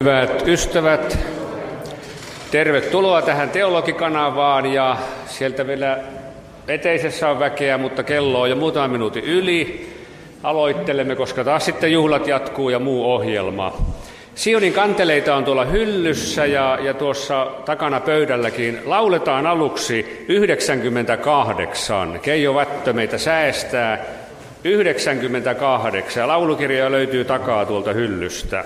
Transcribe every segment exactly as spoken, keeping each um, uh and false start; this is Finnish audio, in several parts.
Hyvät ystävät, tervetuloa tähän teologikanavaan ja sieltä vielä eteisessä on väkeä, mutta kello on jo muutaman minuutin yli. Aloittelemme, koska taas sitten juhlat jatkuu ja muu ohjelma. Sionin kanteleita on tuolla hyllyssä ja, ja tuossa takana pöydälläkin lauletaan aluksi yhdeksänkymmentäkahdeksan. Keijo Vättö meitä säästää yhdeksänkymmentäkahdeksan. Laulukirja löytyy takaa tuolta hyllystä.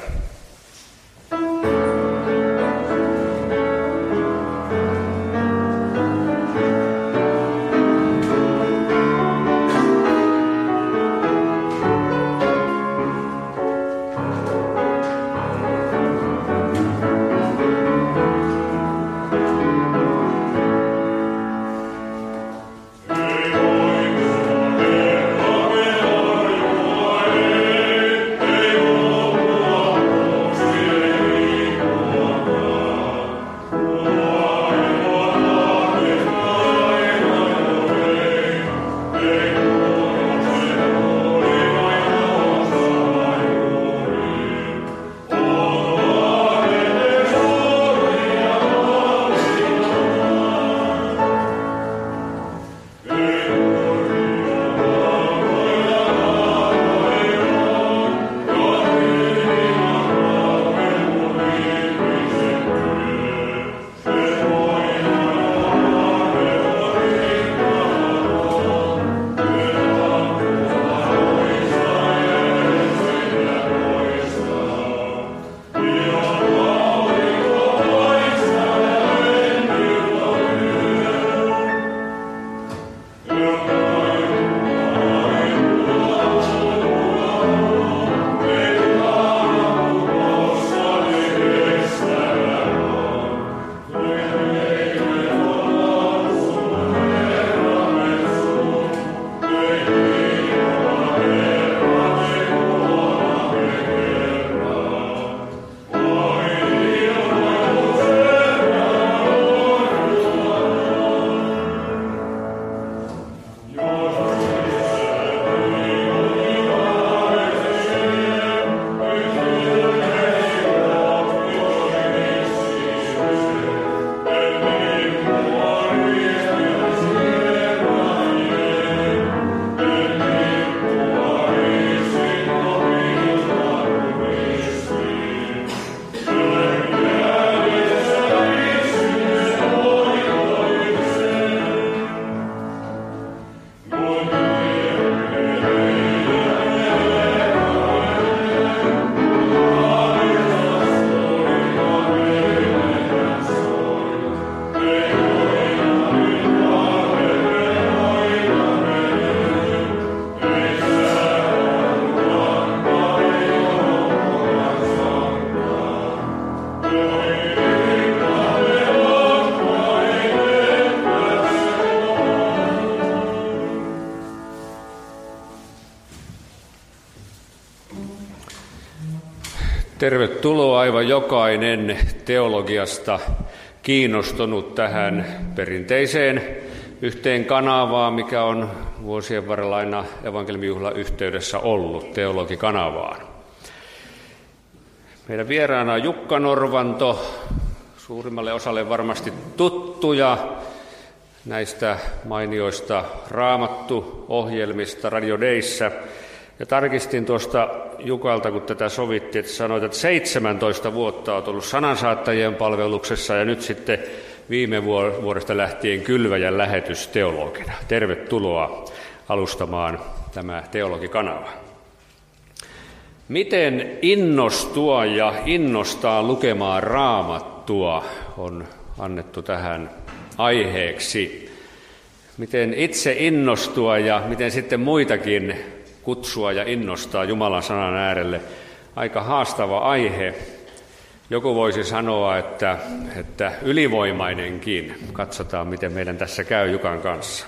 Tervetuloa aivan jokainen teologiasta kiinnostunut tähän perinteiseen yhteen kanavaan, mikä on vuosien varrella aina evankeliumijuhlan yhteydessä ollut, teologikanavaan. Meidän vieraana on Jukka Norvanto, suurimmalle osalle varmasti tuttuja näistä mainioista Raamattu-ohjelmista Radio Dayssä. Ja tarkistin tuosta Jukalta, kun tätä sovittiin, että sanoit, että seitsemäntoista vuotta olet ollut sanansaattajien palveluksessa ja nyt sitten viime vuodesta lähtien Kylväjän lähetysteologina. Tervetuloa alustamaan tämä teologikanava. Miten innostua ja innostaa lukemaan Raamattua on annettu tähän aiheeksi. Miten itse innostua ja miten sitten muitakin kutsua ja innostaa Jumalan sanan äärelle. Aika haastava aihe. Joku voisi sanoa, että, että ylivoimainenkin. Katsotaan, miten meidän tässä käy Jukan kanssa.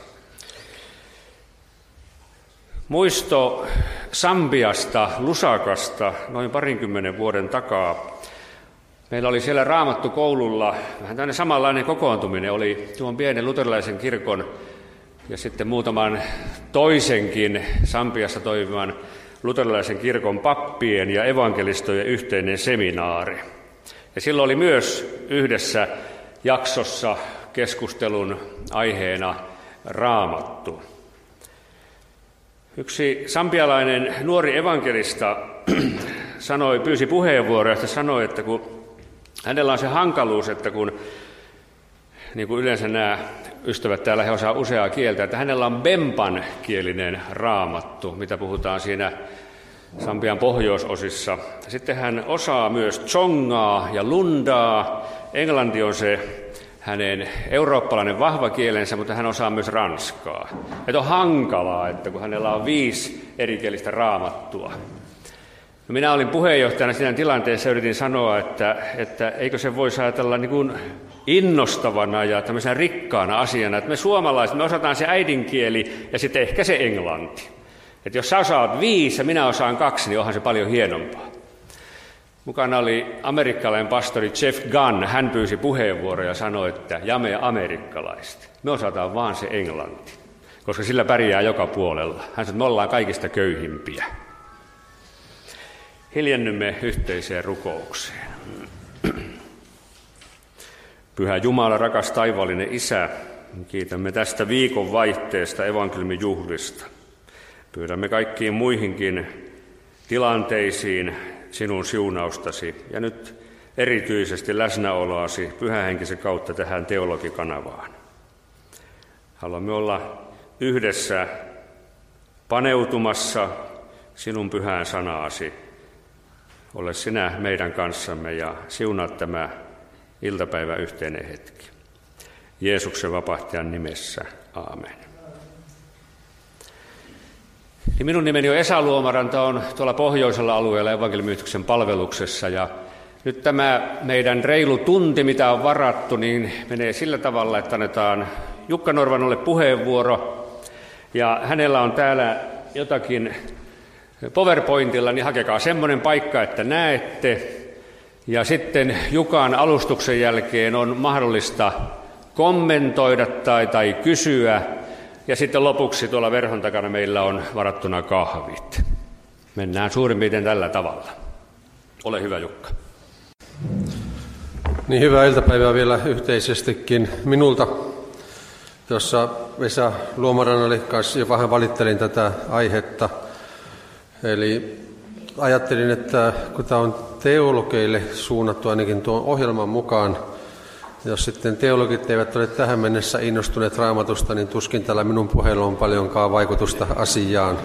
Muisto Sambiasta, Lusakasta, noin parinkymmenen vuoden takaa. Meillä oli siellä Raamattukoululla vähän tämmöinen samanlainen kokoontuminen. Oli tuon pienen luterilaisen kirkon ja sitten muutaman toisenkin Sambiassa toimivan luterilaisen kirkon pappien ja evankelistojen yhteinen seminaari. Ja silloin oli myös yhdessä jaksossa keskustelun aiheena Raamattu. Yksi sambialainen nuori evankelista sanoi, pyysi puheenvuoroa ja sanoi, että kun hänellä on se hankaluus, että kun niin kuin yleensä nämä ystävät täällä, he osaa useaa kieltä, että hänellä on bempan kielinen raamattu, mitä puhutaan siinä Sambian pohjoisosissa. Sitten hän osaa myös tsongaa ja lundaa. Englanti on se hänen eurooppalainen vahva kielensä, mutta hän osaa myös ranskaa. Että on hankalaa, että kun hänellä on viisi erikielistä raamattua. No minä olin puheenjohtajana siinä tilanteessa ja yritin sanoa, että, että eikö se voisi ajatella niin kuin innostavana ja tämmöisenä rikkaana asiana, että me suomalaiset, me osataan se äidinkieli ja sitten ehkä se englanti. Että jos sä osaat viisi ja minä osaan kaksi, niin onhan se paljon hienompaa. Mukana oli amerikkalainen pastori Jeff Gunn. Hän pyysi puheenvuoroja ja sanoi, että ja me amerikkalaiset, me osataan vaan se englanti, koska sillä pärjää joka puolella. Hän sanoi, että me ollaan kaikista köyhimpiä. Hiljennymme yhteiseen rukoukseen. Pyhä Jumala, rakas taivaallinen Isä, kiitämme tästä viikon vaihteesta evankeliumin juhlista. Pyydämme kaikkiin muihinkin tilanteisiin sinun siunaustasi ja nyt erityisesti läsnäoloasi pyhähenkisen kautta tähän teologikanavaan. Haluamme olla yhdessä paneutumassa sinun pyhään sanaasi. Ole sinä meidän kanssamme ja siunaa tämä iltapäivän yhteinen hetki. Jeesuksen vapahtajan nimessä. Aamen. Niin minun nimeni on Esa Luomaranta, on tuolla pohjoisella alueella evankeliumiyhdistyksen palveluksessa. Ja nyt tämä meidän reilu tunti, mitä on varattu, niin menee sillä tavalla, että annetaan Jukka Norvanolle puheenvuoro. Ja hänellä on täällä jotakin PowerPointilla, niin hakekaa semmoinen paikka, että näette. Ja sitten Jukan alustuksen jälkeen on mahdollista kommentoida tai, tai kysyä. Ja sitten lopuksi tuolla verhon takana meillä on varattuna kahvit. Mennään suurin piirtein tällä tavalla. Ole hyvä, Jukka. Niin, hyvää iltapäivää vielä yhteisestikin minulta. Tuossa Esa Luomarannalle kanssa jo vähän valittelin tätä aihetta. Eli ajattelin, että kun tämä on teologeille suunnattu ainakin tuon ohjelman mukaan, jos sitten teologit eivät ole tähän mennessä innostuneet Raamatusta, niin tuskin tällä minun puheella on paljonkaan vaikutusta asiaan.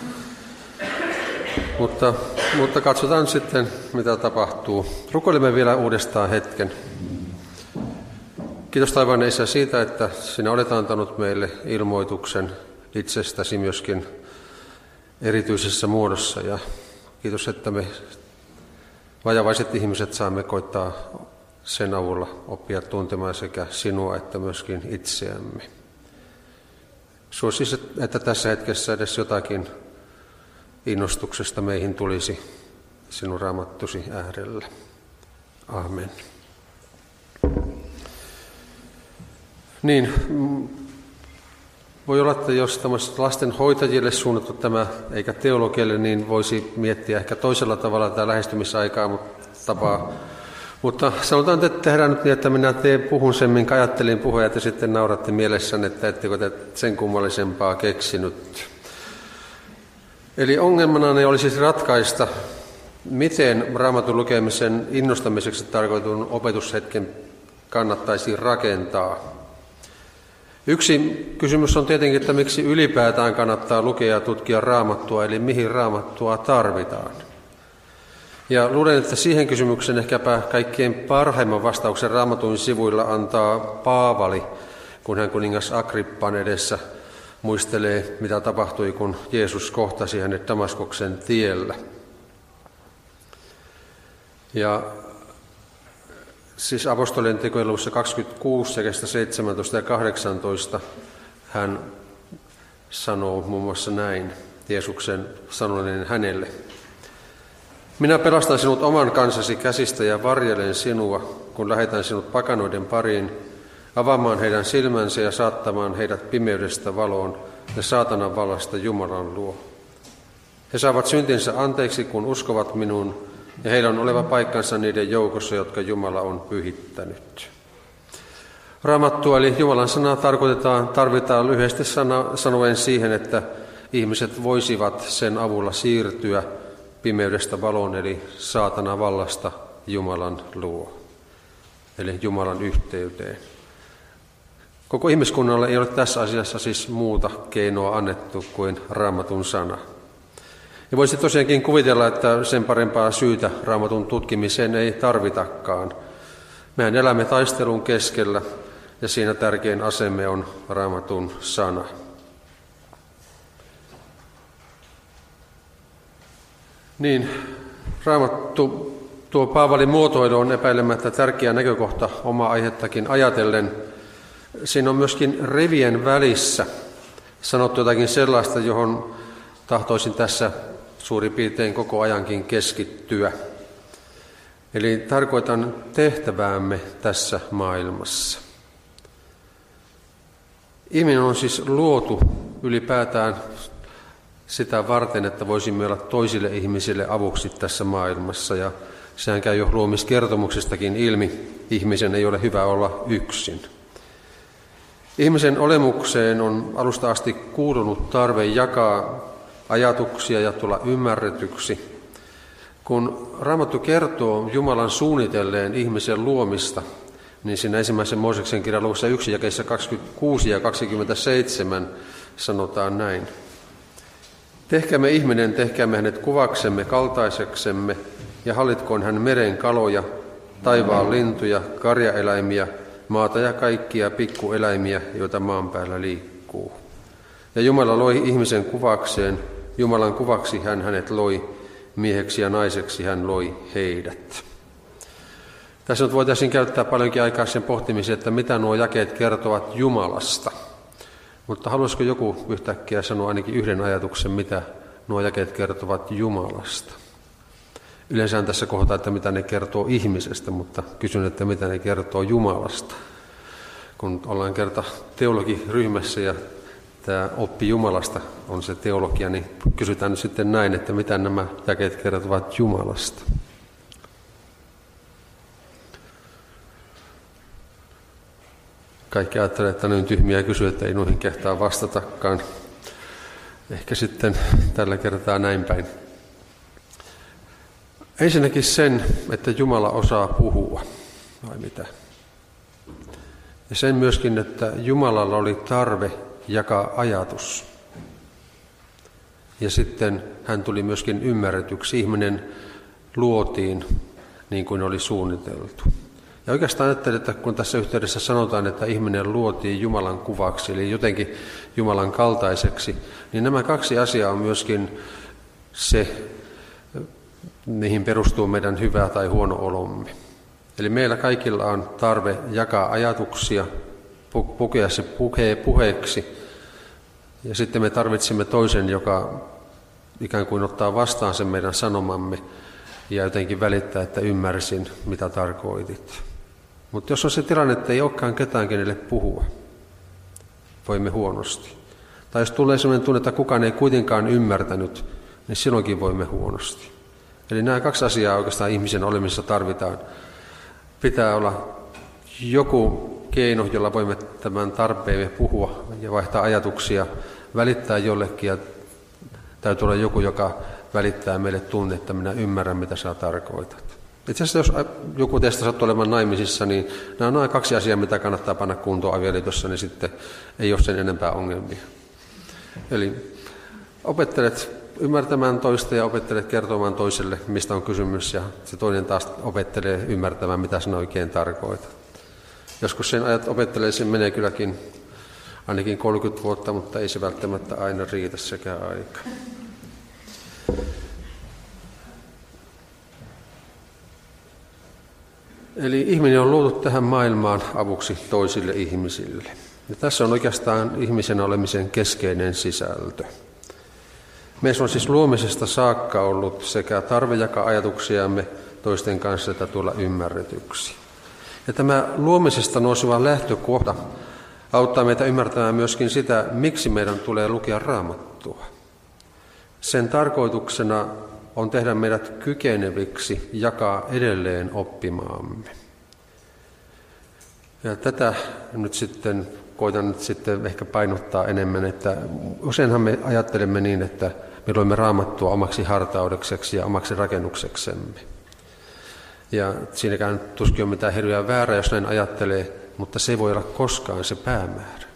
Mutta, mutta katsotaan sitten, mitä tapahtuu. Rukoilemme vielä uudestaan hetken. Kiitos taivaan Isä siitä, että sinä olet antanut meille ilmoituksen itsestäsi myöskin erityisessä muodossa. Ja kiitos, että me vajavaiset ihmiset saamme koittaa sen avulla oppia tuntemaan sekä sinua että myöskin itseämme. Suosi, että tässä hetkessä edes jotakin innostuksesta meihin tulisi sinun raamattusi äärellä. Amen. Niin, voi olla, että jos tämmöiset lastenhoitajille suunnattu tämä, eikä teologialle, niin voisi miettiä ehkä toisella tavalla tätä lähestymisaikaa, mutta tapaa. Mutta sanotaan, että tehdään nyt niin, että minä teen, puhun sen, minkä ajattelin puhua, ja te sitten nauratte mielessänne, että ettekö te sen kummallisempaa keksinyt. Eli ongelmana ne olisi siis ratkaista, miten Raamatun lukemisen innostamiseksi tarkoitun opetushetken kannattaisi rakentaa. Yksi kysymys on tietenkin, että miksi ylipäätään kannattaa lukea ja tutkia Raamattua, eli mihin Raamattua tarvitaan. Ja luulen, että siihen kysymykseen ehkäpä kaikkein parhaimman vastauksen Raamatun sivuilla antaa Paavali, kun hän kuningas Agrippan edessä muistelee, mitä tapahtui, kun Jeesus kohtasi hänet Damaskoksen tiellä. Ja siis apostolien tekojen luvussa kaksikymmentäkuusi, jakeesta seitsemäntoista ja kahdeksantoista hän sanoo muun muassa näin, Jeesuksen sanoneen hänelle. Minä pelastan sinut oman kansasi käsistä ja varjelen sinua, kun lähetän sinut pakanoiden pariin, avaamaan heidän silmänsä ja saattamaan heidät pimeydestä valoon ja saatanan vallasta Jumalan luo. He saavat syntinsä anteeksi, kun uskovat minuun ja heillä on oleva paikkansa niiden joukossa, jotka Jumala on pyhittänyt. Raamattua eli Jumalan sanaa tarkoitetaan, tarvitaan lyhyesti sana, sanoen siihen, että ihmiset voisivat sen avulla siirtyä pimeydestä valoon, eli saatanan vallasta Jumalan luo, eli Jumalan yhteyteen. Koko ihmiskunnalle ei ole tässä asiassa siis muuta keinoa annettu kuin Raamatun sana. Ja voisi tosiaankin kuvitella, että sen parempaa syytä Raamatun tutkimiseen ei tarvitakaan. Mehän elämme taistelun keskellä, ja siinä tärkein asemme on Raamatun sana. Niin, Raamattu, tuo Paavalin muotoilu on epäilemättä tärkeä näkökohta omaa aihettakin ajatellen. Siinä on myöskin rivien välissä sanottu jotakin sellaista, johon tahtoisin tässä suurin piirtein koko ajankin keskittyä. Eli tarkoitan tehtäväämme tässä maailmassa. Ihminen on siis luotu ylipäätään sitä varten, että voisimme olla toisille ihmisille avuksi tässä maailmassa. Ja sehän käy jo luomiskertomuksistakin ilmi. Ihmisen ei ole hyvä olla yksin. Ihmisen olemukseen on alusta asti kuulunut tarve jakaa ajatuksia ja tulla ymmärretyksi. Kun Raamattu kertoo Jumalan suunnitelleen ihmisen luomista, niin siinä ensimmäisen Mooseksen kirjan luvussa yksi jakeissa kaksikymmentäkuusi ja kaksikymmentäseitsemän sanotaan näin. Tehkäämme ihminen, tehkäämme hänet kuvaksemme, kaltaiseksemme, ja hallitkoon hän meren kaloja, taivaan lintuja, karjaeläimiä, maata ja kaikkia pikkueläimiä, joita maan päällä liikkuu. Ja Jumala loi ihmisen kuvakseen, Jumalan kuvaksi hän hänet loi, mieheksi ja naiseksi hän loi heidät. Tässä nyt voitaisiin käyttää paljonkin aikaa sen pohtimiseen, että mitä nuo jakeet kertovat Jumalasta. Mutta haluaisiko joku yhtäkkiä sanoa ainakin yhden ajatuksen, mitä nuo jakeet kertovat Jumalasta? Yleensä tässä kohtaa, että mitä ne kertoo ihmisestä, mutta kysyn, että mitä ne kertoo Jumalasta. Kun ollaan kerta teologiryhmässä ja tämä oppi Jumalasta on se teologia, niin kysytään nyt sitten näin, että mitä nämä jakeet kertovat Jumalasta. Kaikki ajattelee, että ne on tyhmiä kysyä, että ei noihin kehtaa vastatakaan. Ehkä sitten tällä kertaa näin päin. Ensinnäkin sen, että Jumala osaa puhua, vai mitä? Ja sen myöskin, että Jumalalla oli tarve jakaa ajatus. Ja sitten hän tuli myöskin ymmärretyksi. Ihminen luotiin niin kuin oli suunniteltu. Ja oikeastaan ajattelin, että kun tässä yhteydessä sanotaan, että ihminen luotiin Jumalan kuvaksi, eli jotenkin Jumalan kaltaiseksi, niin nämä kaksi asiaa on myöskin se, mihin perustuu meidän hyvä tai huono olomme. Eli meillä kaikilla on tarve jakaa ajatuksia, pukea se puhe, puheeksi, ja sitten me tarvitsemme toisen, joka ikään kuin ottaa vastaan sen meidän sanomamme ja jotenkin välittää, että ymmärsin, mitä tarkoitit. Mutta jos on se tilanne, että ei olekaan ketään, kenelle puhua, voimme huonosti. Tai jos tulee sellainen tunne, että kukaan ei kuitenkaan ymmärtänyt, niin silloinkin voimme huonosti. Eli nämä kaksi asiaa oikeastaan ihmisen olemisessa tarvitaan. Pitää olla joku keino, jolla voimme tämän tarpeemme puhua ja vaihtaa ajatuksia, välittää jollekin, ja täytyy olla joku, joka välittää meille tunne, että minä ymmärrän, mitä sinä tarkoitat. Itse asiassa jos joku teistä sattuu olemaan naimisissa, niin nämä on nämä kaksi asiaa, mitä kannattaa panna kuntoon avioliitossa, niin sitten ei ole sen enempää ongelmia. Eli opettelet ymmärtämään toista ja opettelet kertomaan toiselle, mistä on kysymys, ja se toinen taas opettelee ymmärtämään, mitä sinä oikein tarkoitat. Joskus sen ajat opettelee, sen menee kylläkin ainakin kolmekymmentä vuotta, mutta ei se välttämättä aina riitä sekä aika. Eli ihminen on luotu tähän maailmaan avuksi toisille ihmisille. Ja tässä on oikeastaan ihmisen olemisen keskeinen sisältö. Meissä on siis luomisesta saakka ollut sekä tarve jakaa ajatuksiamme toisten kanssa, että tulla ymmärretyksi. Ja tämä luomisesta nouseva lähtökohta auttaa meitä ymmärtämään myöskin sitä, miksi meidän tulee lukea Raamattua. Sen tarkoituksena on tehdä meidät kykeneviksi jakaa edelleen oppimaamme. Ja tätä nyt sitten koitan nyt sitten ehkä painottaa enemmän, että useinhan me ajattelemme niin, että me luemme Raamattua omaksi hartaudekseksi ja omaksi rakennukseksemme. Ja siinäkään tuskin on mitään hirveää väärää, jos näin ajattelee, mutta se ei voi olla koskaan se päämäärä.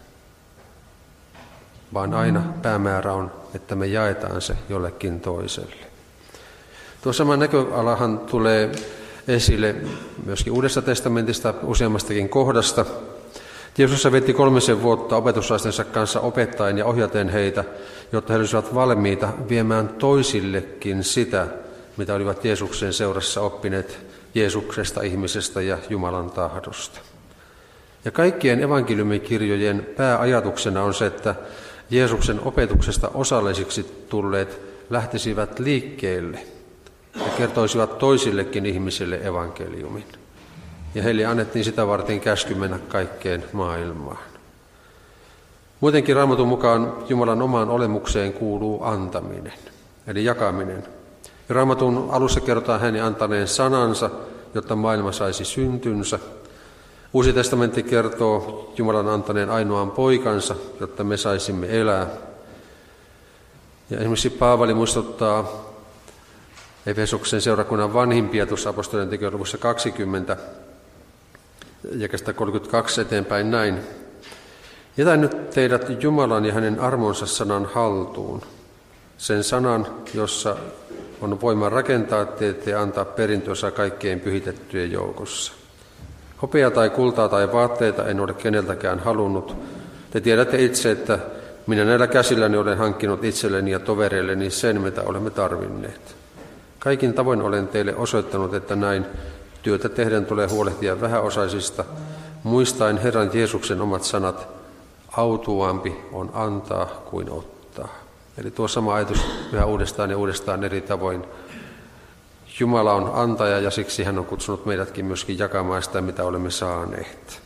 Vaan aina päämäärä on, että me jaetaan se jollekin toiselle. Tuo sama näköalahan tulee esille myöskin Uudesta testamentista useammastakin kohdasta. Jeesus veti kolmisen vuotta opetuslaistensa kanssa opettaen ja ohjaten heitä, jotta he olisivat valmiita viemään toisillekin sitä, mitä olivat Jeesuksen seurassa oppineet Jeesuksesta, ihmisestä ja Jumalan tahdosta. Ja kaikkien evankeliumikirjojen pääajatuksena on se, että Jeesuksen opetuksesta osallisiksi tulleet lähtisivät liikkeelle ja kertoisivat toisillekin ihmisille evankeliumin. Ja heille annettiin sitä varten käsky mennä kaikkeen maailmaan. Muutenkin Raamatun mukaan Jumalan omaan olemukseen kuuluu antaminen, eli jakaminen. Ja Raamatun alussa kerrotaan hänen antaneen sanansa, jotta maailma saisi syntynsä. Uusi testamentti kertoo Jumalan antaneen ainoan poikansa, jotta me saisimme elää. Ja esimerkiksi Paavali muistuttaa Efesoksen seurakunnan vanhimpia tuossa apostolien tekojen luvussa kaksikymmentä, jakeesta kolmekymmentäkaksi eteenpäin näin. Jätän nyt teidät Jumalan ja hänen armonsa sanan haltuun, sen sanan, jossa on voima rakentaa teet ja antaa perintöosa kaikkien pyhitettyjen joukossa. Hopea tai kultaa tai vaatteita en ole keneltäkään halunnut. Te tiedätte itse, että minä näillä käsilläni olen hankkinut itselleni ja tovereilleni sen, mitä olemme tarvinneet. Kaikin tavoin olen teille osoittanut, että näin työtä tehden tulee huolehtia vähäosaisista, muistaen Herran Jeesuksen omat sanat, autuampi on antaa kuin ottaa. Eli tuo sama ajatus yhä uudestaan ja uudestaan eri tavoin. Jumala on antaja ja siksi hän on kutsunut meidätkin myöskin jakamaan sitä, mitä olemme saaneet.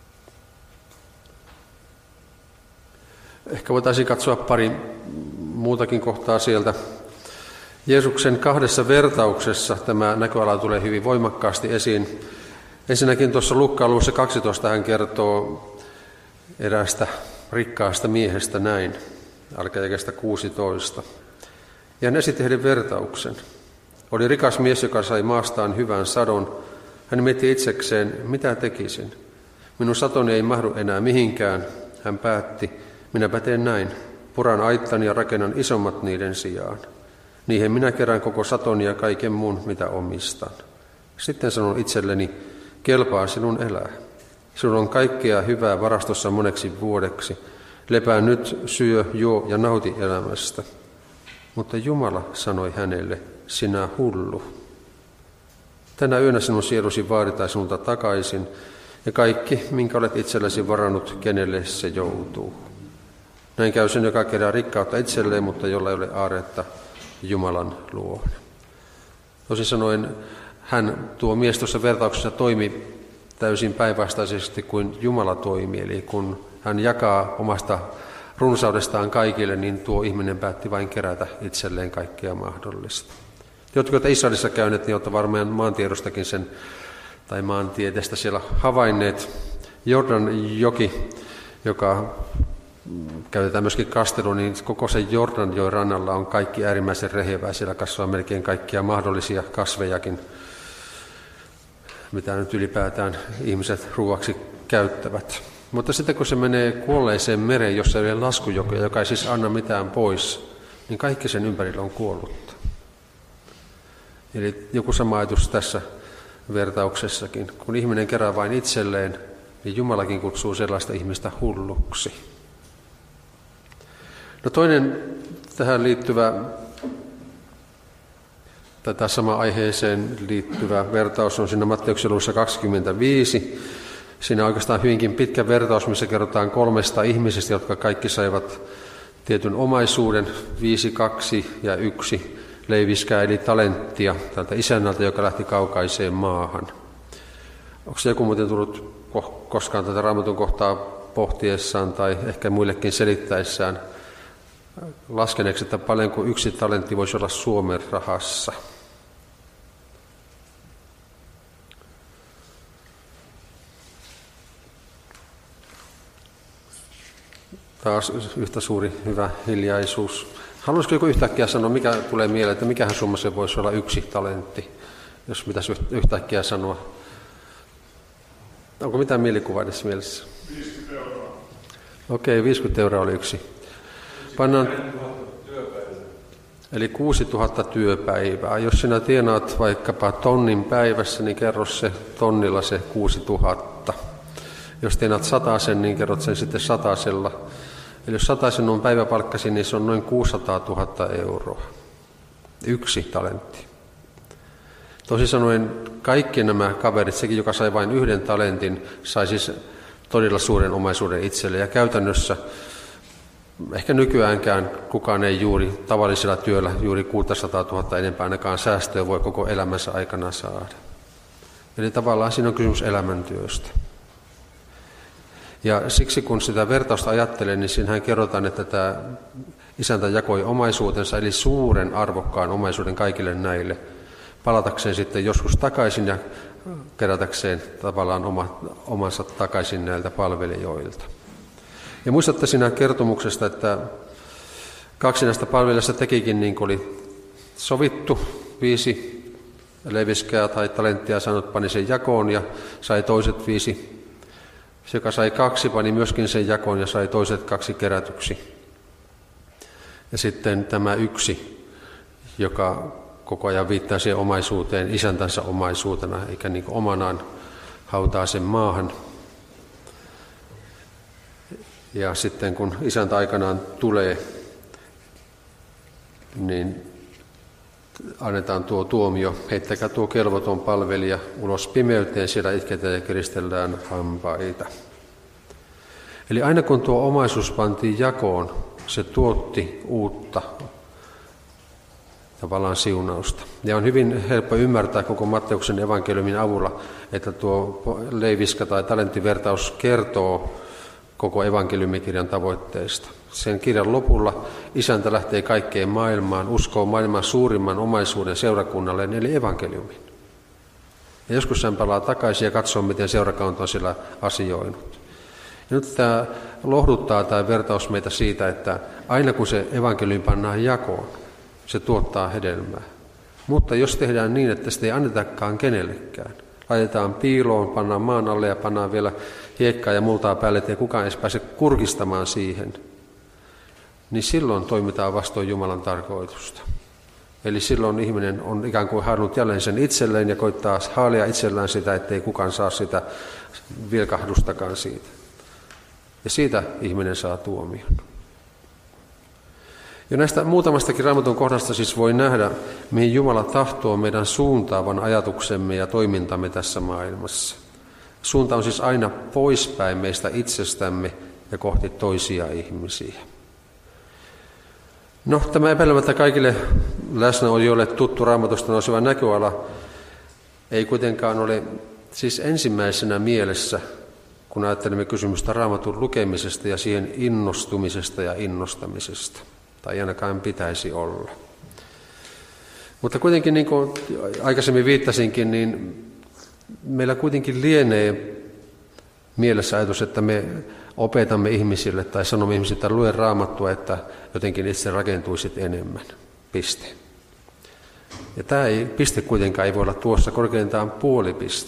Ehkä voitaisiin katsoa pari muutakin kohtaa sieltä. Jeesuksen kahdessa vertauksessa tämä näköala tulee hyvin voimakkaasti esiin. Ensinnäkin tuossa Luukkaan luvussa kaksitoista hän kertoo eräästä rikkaasta miehestä näin, alkaa jakeesta kuusitoista. Ja hän esitti heidän vertauksen. Oli rikas mies, joka sai maastaan hyvän sadon. Hän mietti itsekseen, mitä tekisin. Minun satoni ei mahdu enää mihinkään. Hän päätti, minäpä teen näin. Puran aittani ja rakennan isommat niiden sijaan. Niihin minä kerään koko satoni ja kaiken muun, mitä omistan. Sitten sanon itselleni, kelpaa sinun elää. Sinun on kaikkea hyvää varastossa moneksi vuodeksi. Lepää nyt, syö, juo ja nauti elämästä. Mutta Jumala sanoi hänelle, sinä hullu. Tänä yönä sinun sielusi vaaditaan sinulta takaisin, ja kaikki, minkä olet itsellesi varannut, kenelle se joutuu. Näin käy sen, joka kerää rikkautta itselleen, mutta jolla ei ole aaretta Jumalan luona. Toisin sanoen, hän tuo mies tuossa vertauksessa toimi täysin päinvastaisesti kuin Jumala toimi, eli kun hän jakaa omasta runsaudestaan kaikille, niin tuo ihminen päätti vain kerätä itselleen kaikkea mahdollista. Jotkut, jotka Israelissa käyneet, niin olette varmaan maantiedostakin sen, tai maantieteestä siellä havainneet. Jordan joki, joka käytetään myöskin kastelu, niin koko sen Jordanjoen rannalla on kaikki äärimmäisen rehevää. Siellä kasvaa melkein kaikkia mahdollisia kasvejakin, mitä nyt ylipäätään ihmiset ruuaksi käyttävät. Mutta sitten kun se menee kuolleeseen mereen, jossa ei ole laskujokia, joka ei siis anna mitään pois, niin kaikki sen ympärillä on kuollutta. Eli joku sama ajatus tässä vertauksessakin. Kun ihminen kerää vain itselleen, niin Jumalakin kutsuu sellaista ihmistä hulluksi. No toinen tähän liittyvä, tätä sama aiheeseen liittyvä vertaus on siinä Matteuksen luvussa kaksikymmentäviisi. Siinä on oikeastaan hyvinkin pitkä vertaus, missä kerrotaan kolmesta ihmisestä, jotka kaikki saivat tietyn omaisuuden, viisi, kaksi ja yksi leiviskää eli talenttia tältä isännältä, joka lähti kaukaiseen maahan. Onko se joku muuten tullut koskaan tätä Raamatun kohtaa pohtiessaan tai ehkä muillekin selittäessään laskeneeksi, että paljonko yksi talentti voisi olla Suomen rahassa. Taas yhtä suuri hyvä hiljaisuus. Haluaisiko joku yhtäkkiä sanoa, mikä tulee mieleen, että mikähän summa se voisi olla yksi talentti, jos pitäisi yhtäkkiä sanoa? Onko mitään mielikuvaa edes mielessä? viisikymmentä euroa. Okei, viisikymmentä euroa oli yksi. Pannaan, eli kuusituhatta työpäivää. Jos sinä tienaat vaikkapa tonnin päivässä, niin kerro se tonnilla se kuusituhatta. Jos tienaat satasen, niin kerrot sen sitten satasella. Eli jos sataisen on päiväpalkkasi, niin se on noin kuusisataatuhatta euroa. Yksi talentti. Toisin sanoen kaikki nämä kaverit, sekin joka sai vain yhden talentin, sai siis todella suuren omaisuuden itselle. Ja käytännössä ehkä nykyäänkään kukaan ei juuri tavallisella työllä juuri kuusisataatuhatta enempää ainakaan säästöä voi koko elämänsä aikana saada. Eli tavallaan siinä on kysymys elämäntyöstä. Ja siksi kun sitä vertausta ajattelee, niin siinähän kerrotaan, että tämä isäntä jakoi omaisuutensa, eli suuren arvokkaan omaisuuden kaikille näille, palatakseen sitten joskus takaisin ja kerätäkseen tavallaan oma, omansa takaisin näiltä palvelijoilta. Ja muistatte siinä kertomuksesta, että kaksi näistä palvelijasta tekikin niin kuin oli sovittu, viisi leiviskää tai talenttia saanut pani sen jakoon ja sai toiset viisi. Se, joka sai kaksi, pani myöskin sen jakoon ja sai toiset kaksi kerätyksi. Ja sitten tämä yksi, joka koko ajan viittaa siihen omaisuuteen, isäntänsä omaisuutena, eikä niin kuin omanaan hautaa sen maahan. Ja sitten kun isäntä aikanaan tulee, niin annetaan tuo tuomio, heittäkää tuo kelvoton palvelija ulos pimeyteen, siellä itketään ja kiristellään hampaita. Eli aina kun tuo omaisuus pantiin jakoon, se tuotti uutta tavallaan siunausta. Ja on hyvin helppo ymmärtää koko Matteuksen evankeliumin avulla, että tuo leiviska tai talenttivertaus kertoo koko evankeliumikirjan tavoitteista. Sen kirjan lopulla isäntä lähtee kaikkeen maailmaan, uskoo maailman suurimman omaisuuden seurakunnalle, eli evankeliumin. Ja joskus hän palaa takaisin ja katsoo, miten seurakunta on siellä asioinut. Ja nyt tämä lohduttaa tämä vertaus meitä siitä, että aina kun se evankeliumi pannaan jakoon, se tuottaa hedelmää. Mutta jos tehdään niin, että sitä ei annetakaan kenellekään, laitetaan piiloon, pannaan maan alle ja pannaan vielä hiekkaa ja multaa päälle, ettei kukaan edes pääse kurkistamaan siihen, niin silloin toimitaan vastoin Jumalan tarkoitusta. Eli silloin ihminen on ikään kuin halunnut jälleen sen itselleen ja koittaa haalia itsellään sitä, ettei kukaan saa sitä vilkahdustakaan siitä. Ja siitä ihminen saa tuomion. Ja näistä muutamastakin Raamatun kohdasta siis voi nähdä, mihin Jumala tahtoo meidän suuntaavan ajatuksemme ja toimintamme tässä maailmassa. Suunta on siis aina poispäin meistä itsestämme ja kohti toisia ihmisiä. No, tämä epäilemättä kaikille läsnäolijoille tuttu Raamatusta nouseva näköala ei kuitenkaan ole siis ensimmäisenä mielessä, kun ajattelemme kysymystä Raamatun lukemisesta ja siihen innostumisesta ja innostamisesta. Tai ainakaan pitäisi olla. Mutta kuitenkin, niin kuin aikaisemmin viittasinkin, niin meillä kuitenkin lienee mielessä ajatus, että me opetamme ihmisille tai sanomme ihmisille, että lue Raamattua, että jotenkin itse rakentuisit enemmän. Piste. Ja tämä ei, piste kuitenkaan ei voi olla tuossa korkeintaan puoli piste.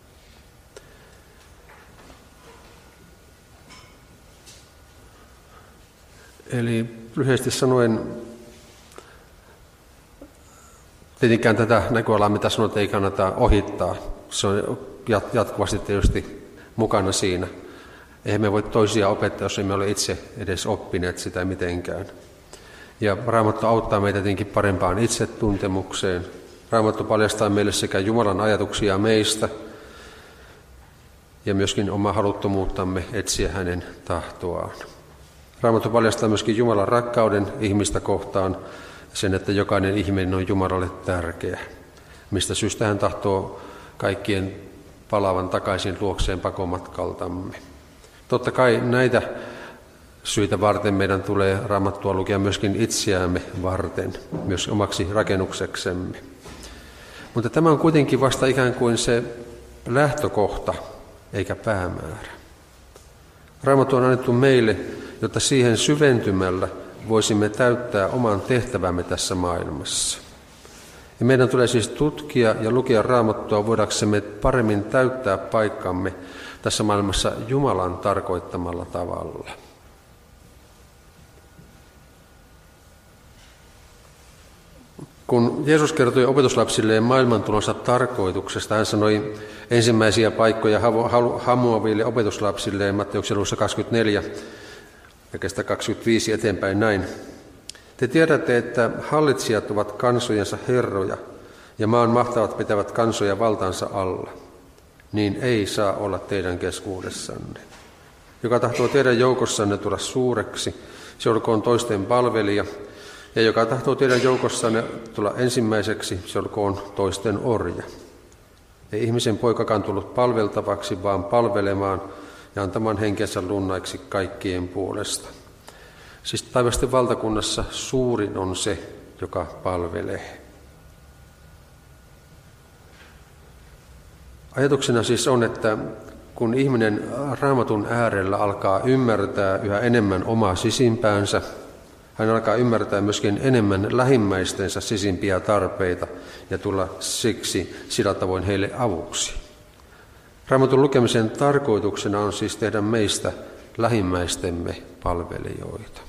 Eli lyhyesti sanoen, tietenkään tätä näköalaa, mitä sanot, ei kannata ohittaa. Se on jatkuvasti tietysti mukana siinä. Eihän me voi toisia opettaa, jos emme ole itse edes oppineet sitä mitenkään. Ja Raamattu auttaa meitä tietenkin parempaan itsetuntemukseen. Raamattu paljastaa meille sekä Jumalan ajatuksia meistä ja myöskin omaa haluttomuuttamme etsiä hänen tahtoaan. Raamattu paljastaa myöskin Jumalan rakkauden ihmistä kohtaan, sen, että jokainen ihminen on Jumalalle tärkeä. Mistä syystä hän tahtoo kaikkien palaavan takaisin luokseen pakomatkaltamme. Totta kai näitä syitä varten meidän tulee Raamattua lukea myöskin itseämme varten, myös omaksi rakennukseksemme. Mutta tämä on kuitenkin vasta ikään kuin se lähtökohta, eikä päämäärä. Raamattu on annettu meille, jotta siihen syventymällä voisimme täyttää oman tehtävämme tässä maailmassa. Ja meidän tulee siis tutkia ja lukea Raamattua voidaksemme paremmin täyttää paikkamme tässä maailmassa Jumalan tarkoittamalla tavalla. Kun Jeesus kertoi opetuslapsilleen maailmantulonsa tarkoituksesta, hän sanoi ensimmäisiä paikkoja hamuaville opetuslapsilleen Matteuksen luvussa kaksikymmentäneljä ja kestä kaksikymmentäviisi eteenpäin näin. Te tiedätte, että hallitsijat ovat kansojensa herroja ja maan mahtavat pitävät kansoja valtansa alla. Niin ei saa olla teidän keskuudessanne. Joka tahtoo teidän joukossanne tulla suureksi, se olkoon toisten palvelija. Ja joka tahtoo teidän joukossanne tulla ensimmäiseksi, se olkoon toisten orja. Ei ihmisen poikakaan tullut palveltavaksi, vaan palvelemaan ja antamaan henkensä lunnaiksi kaikkien puolesta. Siis taivasten valtakunnassa suurin on se, joka palvelee. Ajatuksena siis on, että kun ihminen Raamatun äärellä alkaa ymmärtää yhä enemmän omaa sisimpäänsä, hän alkaa ymmärtää myöskin enemmän lähimmäistensä sisimpiä tarpeita ja tulla siksi sillä tavoin heille avuksi. Raamatun lukemisen tarkoituksena on siis tehdä meistä lähimmäistemme palvelijoita.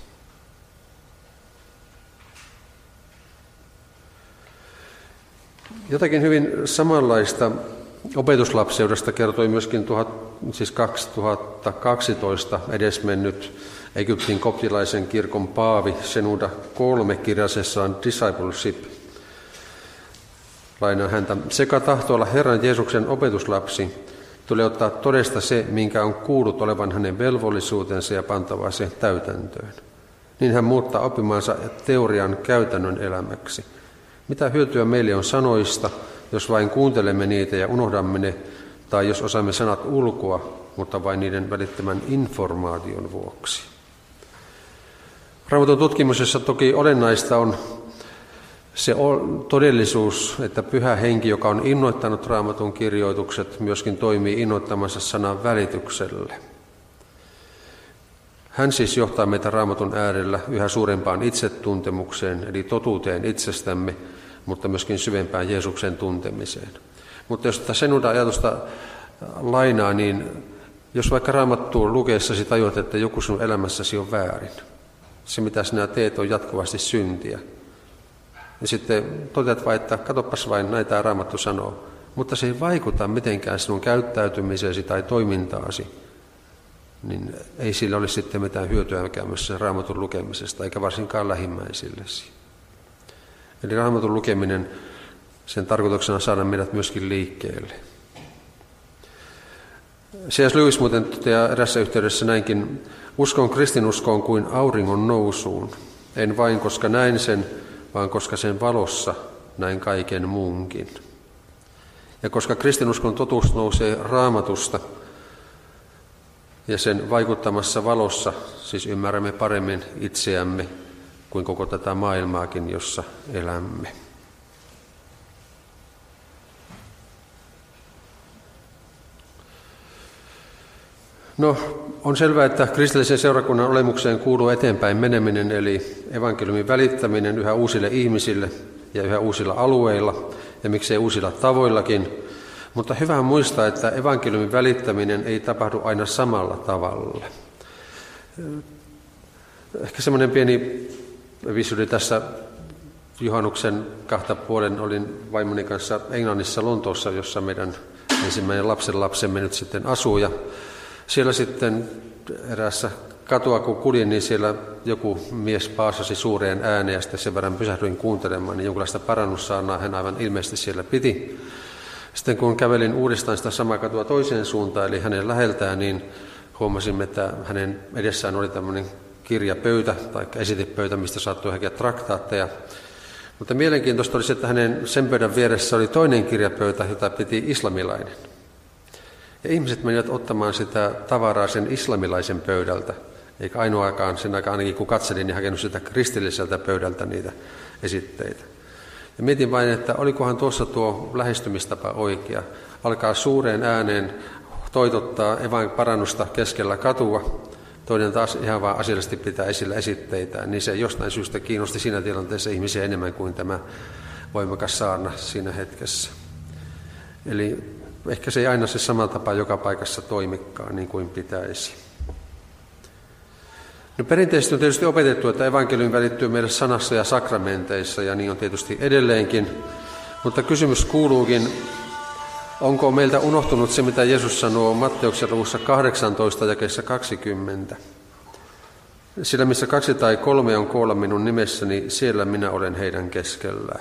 Jotakin hyvin samanlaista opetuslapseudesta kertoi myöskin tuhat, siis kaksituhattakaksitoista edesmennyt Egyptin koptilaisen kirkon paavi Shenouda kolme kirjasessaan Discipleship. Lainaan häntä. Sekä tahtoo olla Herran Jeesuksen opetuslapsi, tulee ottaa todesta se, minkä on kuullut olevan hänen velvollisuutensa ja pantava se täytäntöön. Niin hän muuttaa oppimaansa teorian käytännön elämäksi. Mitä hyötyä meille on sanoista, jos vain kuuntelemme niitä ja unohdamme ne, tai jos osaamme sanat ulkoa, mutta vain niiden välittämän informaation vuoksi. Raamatun tutkimuksessa toki olennaista on se todellisuus, että Pyhä Henki, joka on innoittanut Raamatun kirjoitukset, myöskin toimii innoittamansa sanan välityksellä. Hän siis johtaa meitä Raamatun äärellä yhä suurempaan itsetuntemukseen, eli totuuteen itsestämme, mutta myöskin syvempään Jeesuksen tuntemiseen. Mutta jos tätä Shenouda-ajatusta lainaa, niin jos vaikka Raamattua lukeessasi tajuat, että joku sinun elämässäsi on väärin, se mitä sinä teet on jatkuvasti syntiä, ja sitten toteat vain, että katsopas vain, näin tämä Raamattu sanoo, mutta se ei vaikuta mitenkään sinun käyttäytymiseesi tai toimintaasi, niin ei sillä olisi sitten mitään hyötyä myös sen Raamatun lukemisesta, eikä varsinkaan lähimmäisillesi. Eli Raamatun lukeminen, sen tarkoituksena saada meidät myöskin liikkeelle. C S Lewis muuten toteaa erässä yhteydessä näinkin, uskon kristinuskoon kuin auringon nousuun, en vain koska näin sen, vaan koska sen valossa näin kaiken muunkin. Ja koska kristinuskon totuus nousee Raamatusta ja sen vaikuttamassa valossa, siis ymmärrämme paremmin itseämme kuin koko tätä maailmaakin, jossa elämme. No, on selvää, että kristillisen seurakunnan olemukseen kuuluu eteenpäin meneminen, eli evankeliumin välittäminen yhä uusille ihmisille ja yhä uusilla alueilla, ja miksei uusilla tavoillakin. Mutta hyvä muistaa, että evankeliumin välittäminen ei tapahdu aina samalla tavalla. Ehkä semmoinen pieni episodi tässä juhannuksen kahta puolen olin vaimoni kanssa Englannissa Lontoossa, jossa meidän ensimmäinen lapsenlapsemme nyt sitten asuu, ja siellä sitten eräässä katua, kun kuljin, niin siellä joku mies paasasi suureen ääneen ja sitten sen verran pysähdyin kuuntelemaan, niin jonkinlaista parannussaarnaa hän aivan ilmeisesti siellä piti. Sitten kun kävelin uudestaan sitä samaa katua toiseen suuntaan, eli hänen läheltään, niin huomasimme, että hänen edessään oli tämmöinen kirjapöytä tai esitepöytä, mistä saattoi hakea traktaatteja. Mutta mielenkiintoista oli se, että hänen sen pöydän vieressä oli toinen kirjapöytä, jota piti islamilainen. Ja ihmiset menivät ottamaan sitä tavaraa sen islamilaisen pöydältä, eikä ainoakaan sen aikaan ainakin kun katselin, niin hakenut sitä kristilliseltä pöydältä niitä esitteitä. Ja mietin vain, että olikohan tuossa tuo lähestymistapa oikea. Alkaa suureen ääneen toitottaa evain parannusta keskellä katua, toinen taas ihan vaan asiallisesti pitää esillä esitteitään, niin se jostain syystä kiinnosti siinä tilanteessa ihmisiä enemmän kuin tämä voimakas saarna siinä hetkessä. Eli ehkä se ei aina se sama tapa joka paikassa toimikaan niin kuin pitäisi. No, perinteisesti on tietysti opetettu, että evankeliumi välittyy meille sanassa ja sakramenteissa, ja niin on tietysti edelleenkin. Mutta kysymys kuuluukin, onko meiltä unohtunut se, mitä Jeesus sanoo Matteuksen luvussa kahdeksantoista jakeessa kaksikymmentä. Sillä missä kaksi tai kolme on koolla minun nimessäni, siellä minä olen heidän keskellään.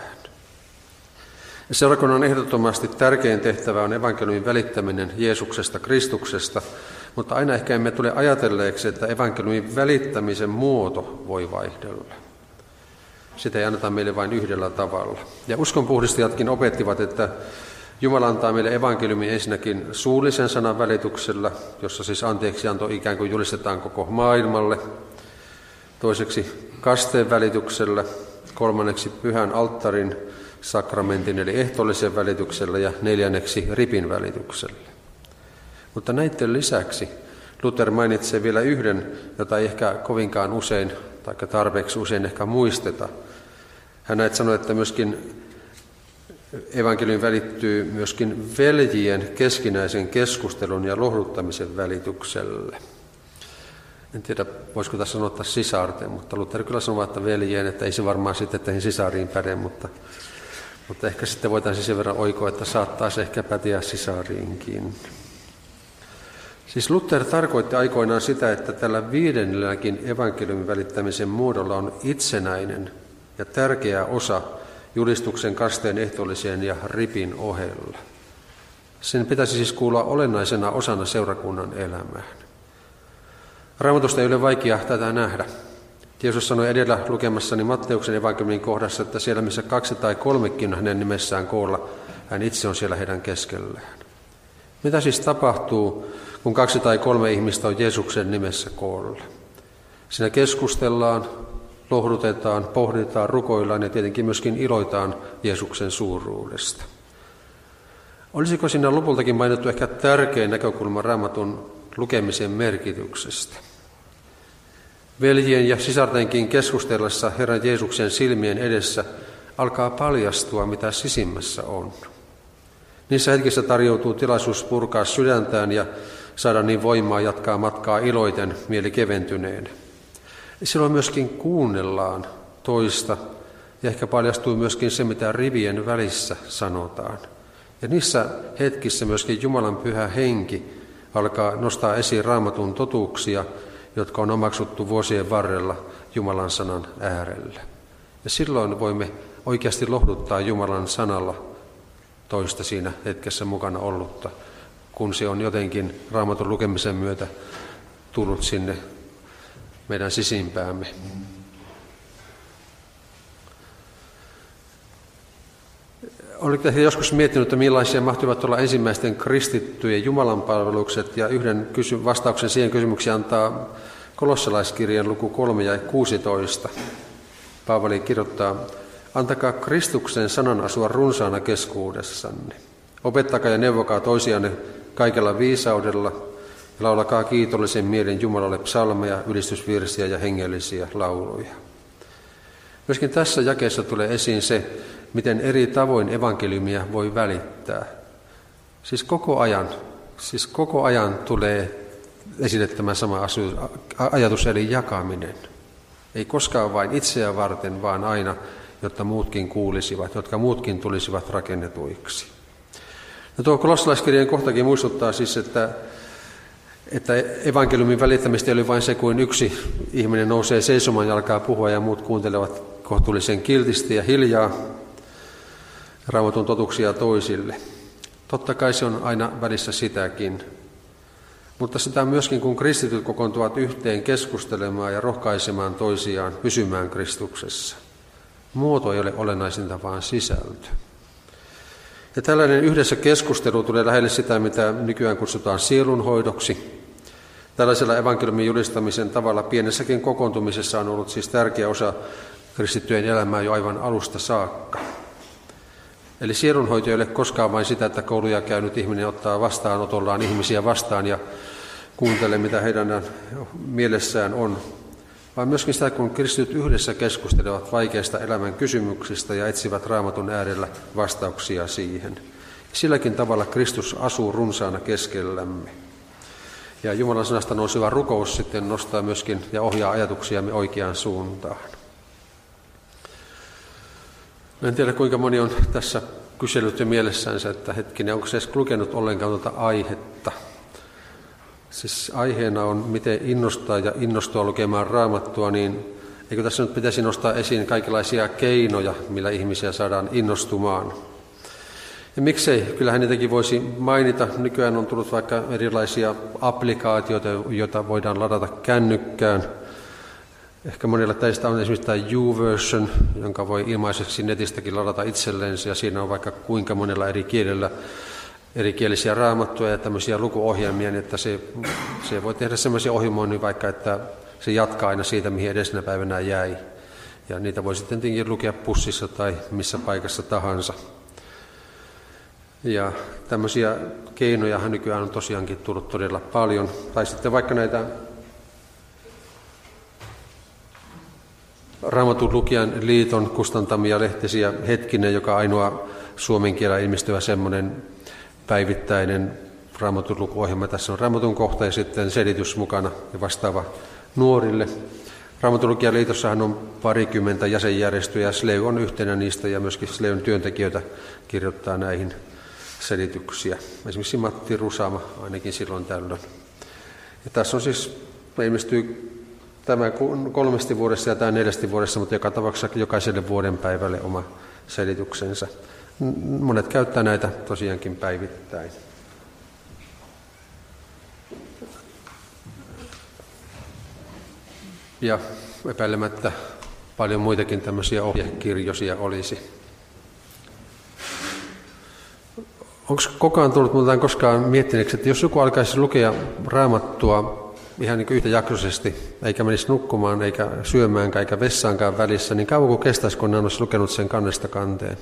Seurakunnan ehdottomasti tärkein tehtävä on evankeliumin välittäminen Jeesuksesta, Kristuksesta, mutta aina ehkä emme tule ajatelleeksi, että evankeliumin välittämisen muoto voi vaihdella. Sitä ei anneta meille vain yhdellä tavalla. Ja uskonpuhdistajatkin opettivat, että Jumala antaa meille evankeliumin ensinnäkin suullisen sanan välityksellä, jossa siis anteeksianto ikään kuin julistetaan koko maailmalle. Toiseksi kasteen välityksellä, kolmanneksi pyhän alttarin sakramentin eli ehtoollisen välityksellä ja neljänneksi ripin välityksellä. Mutta näiden lisäksi Luther mainitsee vielä yhden, jota ei ehkä kovinkaan usein tai tarpeeksi usein ehkä muisteta. Hän näet sanoi, että myöskin evankeliumi välittyy myöskin veljien keskinäisen keskustelun ja lohduttamisen välityksellä. En tiedä, voisiko tässä sanoa sisarten, mutta Luther kyllä sanoo, että veljien, että ei se varmaan sitten teihin sisariin päde, mutta, mutta ehkä sitten voitaisiin sen verran oikoa, että saattaisi ehkä päteä sisariinkin. Siis Luther tarkoitti aikoinaan sitä, että tällä viidennelläkin evankeliumin välittämisen muodolla on itsenäinen ja tärkeä osa julistuksen, kasteen, ehtoolliseen ja ripin ohella. Sen pitäisi siis kuulua olennaisena osana seurakunnan elämään. Raamatusta ei ole vaikea tätä nähdä. Jeesus sanoi edellä lukemassani Matteuksen evankeliumin kohdassa, että siellä missä kaksi tai kolmekin on hänen nimessään koolla, hän itse on siellä heidän keskellään. Mitä siis tapahtuu, kun kaksi tai kolme ihmistä on Jeesuksen nimessä koolla? Siinä keskustellaan, lohdutetaan, pohditaan, rukoillaan ja tietenkin myöskin iloitaan Jeesuksen suuruudesta. Olisiko siinä lopultakin mainittu ehkä tärkein näkökulma Raamatun lukemisen merkityksestä? Veljien ja sisartenkin keskustellessa Herran Jeesuksen silmien edessä alkaa paljastua, mitä sisimmässä on. Niissä hetkissä tarjoutuu tilaisuus purkaa sydäntään ja saada niin voimaa jatkaa matkaa iloiten, mieli keventyneen. Silloin myöskin kuunnellaan toista ja ehkä paljastuu myöskin se, mitä rivien välissä sanotaan. Ja niissä hetkissä myöskin Jumalan pyhä henki alkaa nostaa esiin Raamatun totuuksia, jotka on omaksuttu vuosien varrella Jumalan sanan äärellä. Ja silloin voimme oikeasti lohduttaa Jumalan sanalla toista siinä hetkessä mukana ollutta, kun se on jotenkin Raamatun lukemisen myötä tullut sinne meidän sisimpäämme. Oletko joskus miettinyt, että millaisia mahtuvat olla ensimmäisten kristittyjen jumalanpalvelukset, ja yhden kysy- vastauksen siihen kysymykseen antaa Kolossalaiskirjan luku kolme ja kuusitoista. Paavali kirjoittaa, antakaa Kristuksen sanan asua runsaana keskuudessanne. Opettakaa ja neuvokaa toisianne kaikella viisaudella ja laulakaa kiitollisen mielen Jumalalle psalmeja, ylistysvirsiä ja hengellisiä lauluja. Myöskin tässä jakeessa tulee esiin se, miten eri tavoin evankeliumia voi välittää. Siis koko ajan, siis koko ajan tulee esille tämä sama ajatus, eli jakaminen. Ei koskaan vain itseä varten, vaan aina, jotta muutkin kuulisivat, jotka muutkin tulisivat rakennetuiksi. Ja tuo kolossalaiskirjan kohtakin muistuttaa siis, että, että evankeliumin välittämistä ei ole vain se, kuin yksi ihminen nousee seisomaan ja alkaa puhua ja muut kuuntelevat kohtuullisen kiltisti ja hiljaa Raamatun totuuksia toisille. Totta kai se on aina välissä sitäkin. Mutta sitä myöskin, kun kristityt kokoontuvat yhteen keskustelemaan ja rohkaisemaan toisiaan pysymään Kristuksessa. Muoto ei ole olennaisinta, vaan sisältö. Ja tällainen yhdessä keskustelu tulee lähelle sitä, mitä nykyään kutsutaan sielunhoidoksi. Tällaisella evankeliumin julistamisen tavalla pienessäkin kokoontumisessa on ollut siis tärkeä osa kristittyjen elämää jo aivan alusta saakka. Eli sielunhoito ei ole koskaan vain sitä, että kouluja käynyt ihminen ottaa vastaanotollaan ihmisiä vastaan ja kuuntelee, mitä heidän mielessään on, vaan myöskin sitä, kun kristityt yhdessä keskustelevat vaikeista elämän kysymyksistä ja etsivät Raamatun äärellä vastauksia siihen. Silläkin tavalla Kristus asuu runsaana keskellämme. Ja Jumalan sanasta nouseva rukous sitten nostaa myöskin ja ohjaa ajatuksiamme oikeaan suuntaan. En tiedä, kuinka moni on tässä kysellyt jo mielessänsä, että hetkinen, onko se edes lukenut ollenkaan tuota aihetta. Siis aiheena on, miten innostaa ja innostua lukemaan Raamattua, niin eikö tässä nyt pitäisi nostaa esiin kaikenlaisia keinoja, millä ihmisiä saadaan innostumaan. Ja miksei, kyllähän niitäkin voisi mainita. Nykyään on tullut vaikka erilaisia applikaatioita, joita voidaan ladata kännykkään. Ehkä monilla teistä on esimerkiksi tämä YouVersion, jonka voi ilmaiseksi netistäkin ladata itselleen, ja siinä on vaikka kuinka monella eri kielellä erikielisiä raamattuja ja tämmöisiä lukuohjelmia, niin että se, se voi tehdä semmoisia ohjelmoinnin vaikka, että se jatkaa aina siitä, mihin edellisenä päivänä jäi. Ja niitä voi sitten tietenkin lukea pussissa tai missä paikassa tahansa. Ja tämmöisiä keinojahan nykyään on tosiaankin tullut todella paljon. Tai sitten vaikka näitä Raamatun lukijan liiton kustantamia lehtisiä Hetkinen, joka ainoa suomen kielellä ilmestyvä semmoinen päivittäinen Raamatun lukuohjelma. Tässä on Raamatun kohta ja sitten selitys mukana ja vastaava nuorille. Raamatun lukijan liitossahan on parikymmentä jäsenjärjestöjä ja S L E Y on yhtenä niistä ja myöskin S L E Yn työntekijöitä kirjoittaa näihin selityksiä. Esimerkiksi Matti Rusama ainakin silloin tällöin. Ja tässä on siis, ilmestyy tämä kolmesti vuodessa ja tämä neljästi vuodessa, mutta joka tapauksessa jokaiselle vuoden päivälle oma selityksensä. Monet käyttää näitä tosiaankin päivittäin. Ja epäilemättä paljon muitakin tämmöisiä ohjekirjoisia olisi. Onko koskaan tullut muuten koskaan miettineeksi, että jos joku alkaisi lukea Raamattua ihan niin kuin yhtäjaksoisesti, eikä menisi nukkumaan, eikä syömäänkään, eikä vessaankaan välissä, niin kauanko kestäisi, kun hän olisi lukenut sen kannesta kanteen?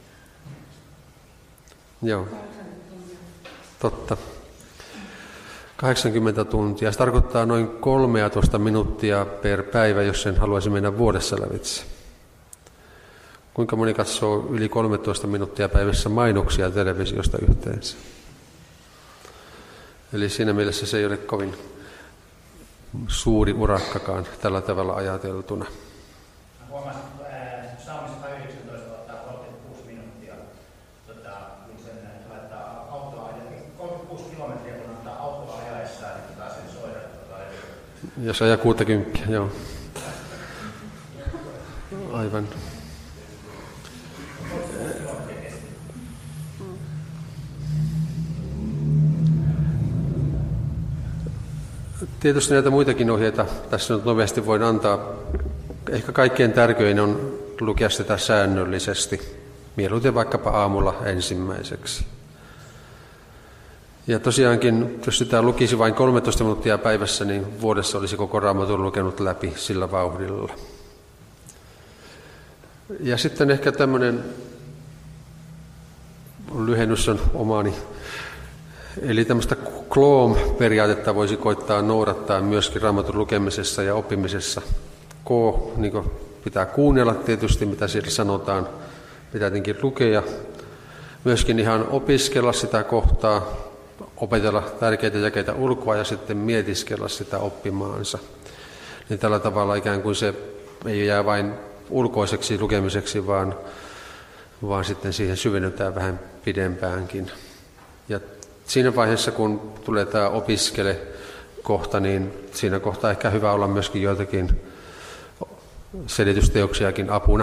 Joo. Totta. kahdeksankymmentä tuntia. Se tarkoittaa noin kolmetoista minuuttia per päivä, jos sen haluaisi mennä vuodessa lävitse. Kuinka moni katsoo yli kolmetoista minuuttia päivässä mainoksia televisiosta yhteensä? Eli siinä mielessä se ei ole kovin suuri urakkakaan tällä tavalla ajateltuna. Huomasin, että Psalmi sata yhdeksäntoista ottaa kolmekymmentäkuusi minuuttia, tota, kun sen laittaa autoa ajaessa, kolmekymmentäkuusi kilometriä, kun ottaa autoa ajaessaan, niin pitää sen soida. Tota, Jos ajaa kuusikymmentä, joo. Aivan. Tietysti näitä muitakin ohjeita tässä nyt nopeasti voin antaa. Ehkä kaikkein tärkein on lukea sitä säännöllisesti, mieluiten vaikkapa aamulla ensimmäiseksi. Ja tosiaankin, jos sitä lukisi vain kolmetoista minuuttia päivässä, niin vuodessa olisi koko Raamatun lukenut läpi sillä vauhdilla. Ja sitten ehkä tämmöinen lyhennys on omaani. Eli tämmöistä K L O M-periaatetta voisi koittaa noudattaa myöskin Raamatun lukemisessa ja oppimisessa. K, niin kuin pitää kuunnella tietysti, mitä siellä sanotaan, pitää tietenkin lukea. Myöskin ihan opiskella sitä kohtaa, opetella tärkeitä jakeita ulkoa ja sitten mietiskellä sitä oppimaansa. Niin tällä tavalla ikään kuin se ei jää vain ulkoiseksi lukemiseksi, vaan, vaan sitten siihen syvennytään vähän pidempäänkin. Ja siinä vaiheessa, kun tulee tämä opiskele kohta, niin siinä kohtaa ehkä hyvä olla myöskin joitakin selitysteoksiakin apuna.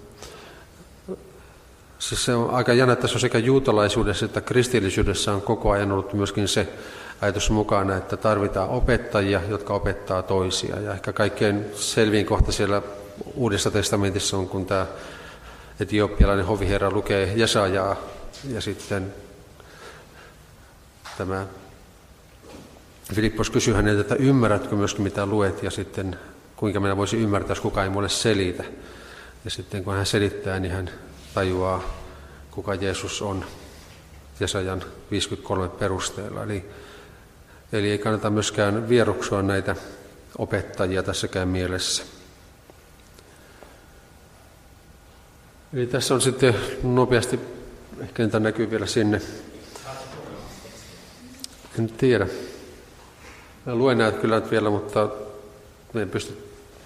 Siis se on aika jännä, että se on sekä juutalaisuudessa että kristillisyydessä on koko ajan ollut myöskin se ajatus mukana, että tarvitaan opettajia, jotka opettaa toisia. Ja ehkä kaikkein selvin kohta siellä Uudessa testamentissa on, kun tämä etiopialainen hoviherra lukee Jesajaa ja sitten tämä Filippos kysyi häneltä, että ymmärrätkö myöskin mitä luet, ja sitten kuinka minä voisin ymmärtää, jos kukaan ei minulle selitä. Ja sitten kun hän selittää, niin hän tajuaa, kuka Jeesus on Jesajan viisikymmentäkolme perusteella. Eli, eli ei kannata myöskään vieroksua näitä opettajia tässäkään mielessä. Eli tässä on sitten nopeasti, ehkä niitä näkyy vielä sinne. En tiedä. Mä luen näitä kyllä vielä, mutta en pysty.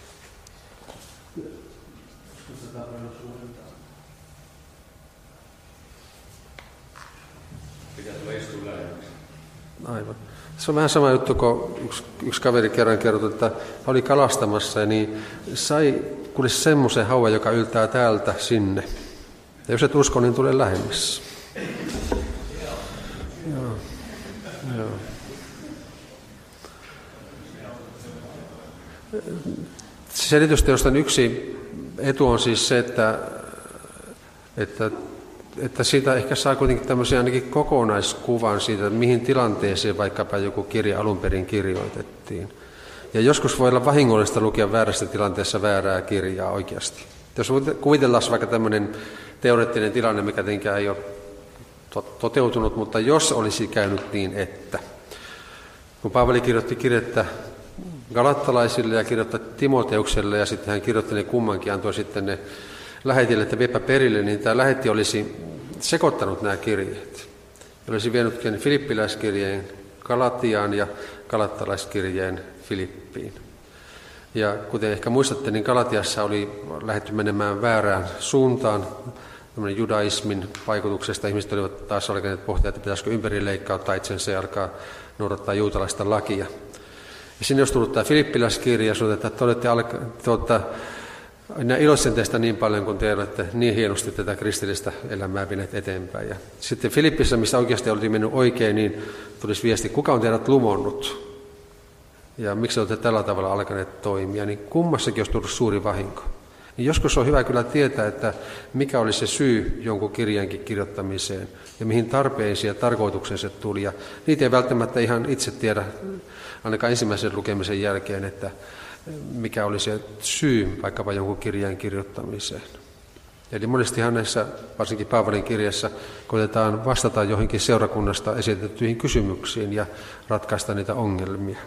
Aivan. Se on vähän sama juttu, kun yksi, yksi kaveri kerran kertoi, että oli kalastamassa ja niin sai kuule semmoisen hauan, joka yltää täältä sinne. Ja jos et usko, niin tule lähemmäs. Joo. Joo. Selitysteoston yksi etu on siis se, että, että, että siitä ehkä saa kuitenkin tämmöisen ainakin kokonaiskuvan siitä, mihin tilanteeseen vaikkapa joku kirja alun perin kirjoitettiin. Ja joskus voi olla vahingollista lukea väärässä tilanteessa väärää kirjaa oikeasti. Jos kuvitellaan vaikka tämmöinen teoreettinen tilanne, mikä tietenkään ei ole toteutunut, mutta jos olisi käynyt niin, että kun Paavali kirjoitti kirjettä galattalaisille ja kirjoitti Timoteukselle ja sitten hän kirjoitti ne kummankin, antoi sitten ne lähetille, että viepä perille, niin tämä lähetti olisi sekoittanut nämä kirjeet. Olisi vienyt filippiläiskirjeen Galatiaan ja galattalaiskirjeen Filippiin. Ja kuten ehkä muistatte, niin Galatiassa oli lähdetty menemään väärään suuntaan, tämmöinen judaismin vaikutuksesta. Ihmiset olivat taas alkaneet pohtia, että pitäisikö ympärileikkauttaa itsensä ja alkaa noudattaa juutalaista lakia. Ja sinne olisi tullut tämä filippiläiskirja, että te olette alka, tuota, minä iloitsen teistä niin paljon, kun te olette niin hienosti tätä kristillistä elämää vieneet eteenpäin. Ja sitten Filippissä, missä oikeasti oltiin mennyt oikein, niin tulisi viesti, kuka on teidät lumonnut? Ja miksi olette tällä tavalla alkaneet toimia? Niin kummassakin olisi tullut suuri vahinko. Niin joskus on hyvä kyllä tietää, että mikä oli se syy jonkun kirjankin kirjoittamiseen ja mihin tarpeisiin ja tarkoitukseen se tuli. Ja niitä ei välttämättä ihan itse tiedä, ainakaan ensimmäisen lukemisen jälkeen, että mikä oli se syy vaikkapa jonkun kirjan kirjoittamiseen. Eli monestihan näissä, varsinkin Paavalin kirjassa, koetetaan vastata johonkin seurakunnasta esitettyihin kysymyksiin ja ratkaista niitä ongelmia.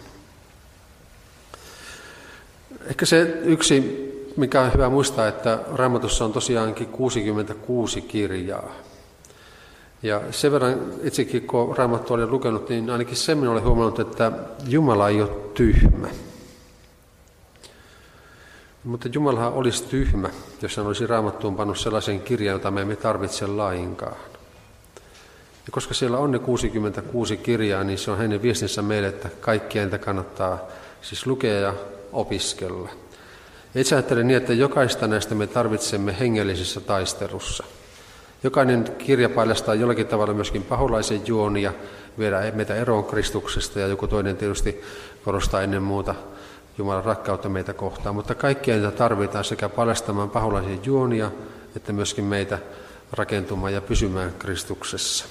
Ehkä se yksi, mikä on hyvä muistaa, että Raamatussa on tosiaankin kuusikymmentäkuusi kirjaa. Ja sen verran itsekin, kun Raamattua olen lukenut, niin ainakin sen minä olen huomannut, että Jumala ei ole tyhmä. Mutta Jumalahan olisi tyhmä, jos hän olisi Raamattuun pannut sellaisen kirjan, jota me emme tarvitse lainkaan. Ja koska siellä on ne kuusikymmentäkuusi kirjaa, niin se on hänen viestinsä meille, että kaikkia niitä kannattaa siis lukea ja opiskella. Ja itse ajattelen niin, että jokaista näistä me tarvitsemme hengellisessä taistelussa. Jokainen kirja paljastaa jollakin tavalla myöskin paholaisen juonia, viedä meitä eroon Kristuksesta ja joku toinen tietysti korostaa ennen muuta Jumalan rakkautta meitä kohtaan. Mutta kaikkia niitä tarvitaan sekä paljastamaan paholaisen juonia, että myöskin meitä rakentumaan ja pysymään Kristuksessa.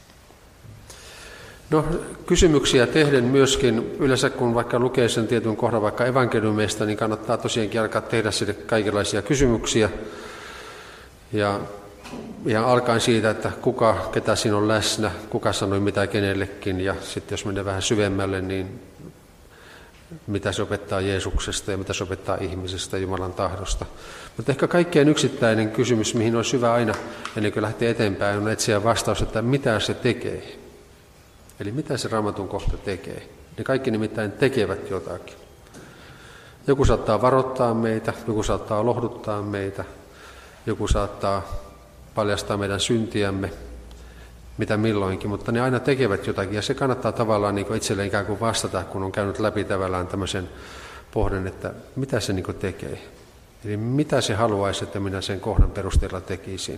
No, kysymyksiä tehden myöskin, yleensä kun vaikka lukee sen tietyn kohdan vaikka evankeliumeista, niin kannattaa tosiaankin alkaa tehdä sille kaikenlaisia kysymyksiä. Ja ihan alkaen siitä, että kuka, ketä siinä on läsnä, kuka sanoi mitä kenellekin, ja sitten jos menee vähän syvemmälle, niin mitä se opettaa Jeesuksesta ja mitä se opettaa ihmisestä, Jumalan tahdosta. Mutta ehkä kaikkein yksittäinen kysymys, mihin olisi hyvä aina, ennen kuin lähtee eteenpäin, on etsiä vastaus, että mitä se tekee. Eli mitä se Raamatun kohta tekee. Ne kaikki nimittäin tekevät jotakin. Joku saattaa varoittaa meitä, joku saattaa lohduttaa meitä, joku saattaa paljastaa meidän syntiämme, mitä milloinkin, mutta ne aina tekevät jotakin, ja se kannattaa tavallaan niin kuin itselleen ikään kuin vastata, kun on käynyt läpi tavallaan tämmöisen pohden, että mitä se niin kuin tekee. Eli mitä se haluaisi, että minä sen kohdan perusteella tekisin.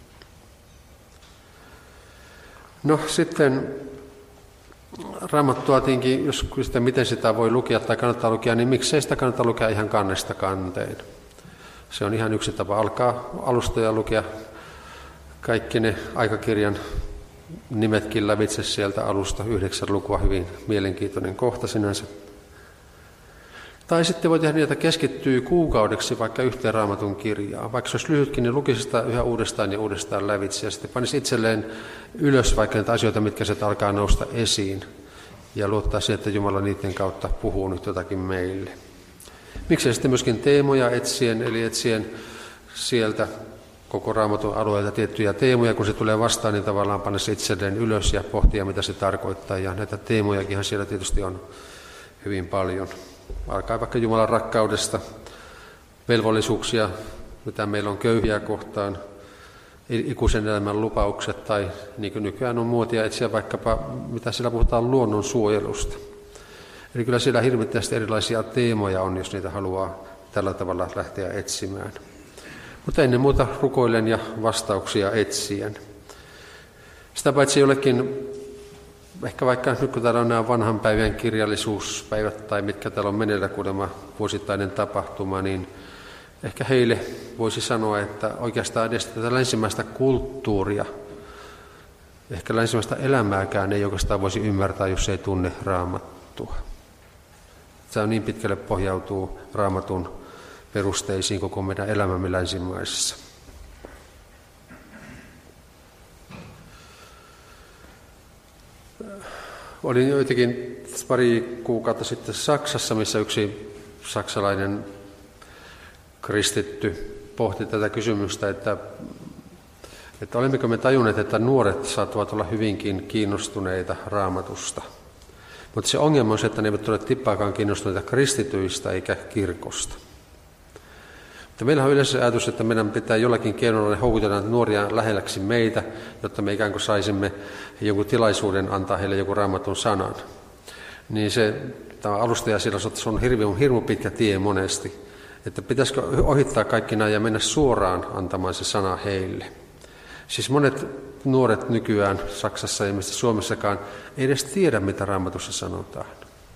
No sitten Raamattua tietenkin, jos sitä, miten sitä voi lukea tai kannattaa lukea, niin miksei sitä kannattaa lukea ihan kannesta kanteen. Se on ihan yksi tapa alkaa alusta ja lukea kaikki ne aikakirjan nimetkin lävitse sieltä alusta, yhdeksän lukua, hyvin mielenkiintoinen kohta sinänsä. Tai sitten voi tehdä niin, että keskittyy kuukaudeksi vaikka yhteen Raamatun kirjaan. Vaikka se olisi lyhytkin, niin lukisi sitä yhä uudestaan ja uudestaan lävitse. Ja sitten panisi itselleen ylös vaikka niitä asioita, mitkä sieltä alkaa nousta esiin. Ja luottaa siihen, että Jumala niiden kautta puhuu nyt jotakin meille. Miksei sitten myöskin teemoja etsien, eli etsien sieltä koko Raamatun alueelta tiettyjä teemoja, kun se tulee vastaan, niin tavallaan panna se itselleen ylös ja pohtia, mitä se tarkoittaa. Ja näitä teemojakinhan siellä tietysti on hyvin paljon. Alkaa vaikka Jumalan rakkaudesta, velvollisuuksia, mitä meillä on köyhiä kohtaan, ikuisen elämän lupaukset, tai niin kuin nykyään on muotia etsiä vaikkapa, mitä siellä puhutaan luonnonsuojelusta. Eli kyllä siellä hirvittävästi erilaisia teemoja on, jos niitä haluaa tällä tavalla lähteä etsimään. Mutta ennen muuta rukoilen ja vastauksia etsien. Sitä paitsi jollekin, ehkä vaikka nyt kun täällä on nämä vanhan päivän kirjallisuuspäivät tai mitkä täällä on meneillä kuulemma vuosittainen tapahtuma, niin ehkä heille voisi sanoa, että oikeastaan edes tätä länsimäistä kulttuuria, ehkä länsimäistä elämääkään ei oikeastaan voisi ymmärtää, jos ei tunne Raamattua. Se on niin pitkälle pohjautuu Raamatun perusteisiin koko meidän elämämme länsimaisessa. Olin joitakin pari kuukautta sitten Saksassa, missä yksi saksalainen kristitty pohti tätä kysymystä, että, että olemmeko me tajunneet, että nuoret saattavat olla hyvinkin kiinnostuneita Raamatusta. Mutta se ongelma on se, että ne eivät ole tippaakaan kiinnostuneita kristityistä eikä kirkosta. Mutta meillä on yleensä ajatus, että meidän pitää jollakin keinoilla houkutella nuoria lähelläksi meitä, jotta me ikään kuin saisimme jonkun tilaisuuden antaa heille joku Raamatun sanan. Niin se, tämä alustaja siellä se on hirveän hirmu pitkä tie monesti, että pitäisikö ohittaa kaikki nämä ja mennä suoraan antamaan se sana heille. Siis monet nuoret nykyään Saksassa ja ilmeisesti Suomessakaan ei edes tiedä, mitä Raamatussa sanotaan.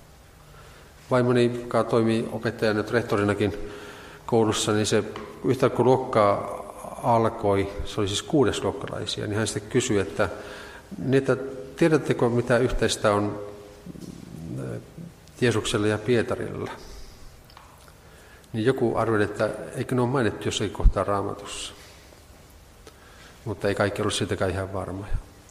Vaimoni, joka toimii opettajana ja rehtorinakin koulussa, niin se yhtä kun luokkaa alkoi, se oli siis kuudesluokkalaisia, niin hän sitten kysyi, että, niin että tiedättekö mitä yhteistä on Jeesuksella ja Pietarilla? Niin joku arveli, että eikö ne ole mainittu jossakin kohtaa Raamatussa. Mutta ei kaikki ollut siitäkään ihan varmoja.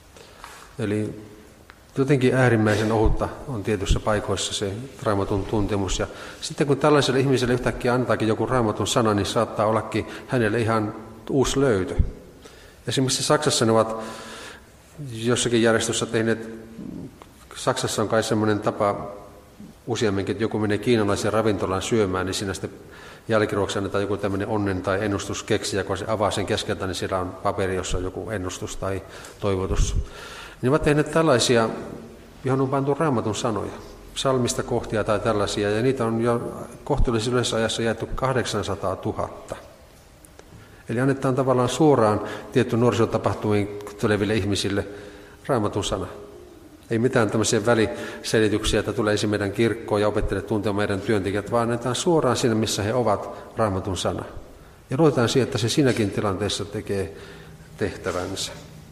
Eli jotenkin äärimmäisen ohutta on tietyissä paikoissa se Raamatun tuntemus. Ja sitten kun tällaiselle ihmiselle yhtäkkiä antaakin joku Raamatun sana, niin saattaa ollakin hänelle ihan uusi löytö. Esimerkiksi Saksassa ne ovat jossakin järjestössä tehneet, Saksassa on kai semmoinen tapa useamminkin, että joku menee kiinalaisen ravintolaan syömään, niin siinä sitten jälkiruoksi annetaan joku tämmöinen onnen tai ennustuskeksi, ja kun se avaa sen keskeltä, niin siellä on paperi, jossa on joku ennustus tai toivotus. Niin ovat tehneet tällaisia, johon on pantu Raamatun sanoja, psalmista kohtia tai tällaisia, ja niitä on jo kohtuullisessa ajassa jaettu kahdeksansataatuhatta. Eli annetaan tavallaan suoraan tietty nuorisotapahtumiin tuleville ihmisille Raamatun sana. Ei mitään tämmöisiä väliselityksiä, että tulee ensin meidän kirkkoon ja opettelet tuntemaan meidän työntekijät, vaan annetaan suoraan sinne, missä he ovat, Raamatun sana. Ja luotetaan siihen, että se siinäkin tilanteessa tekee tehtävänsä.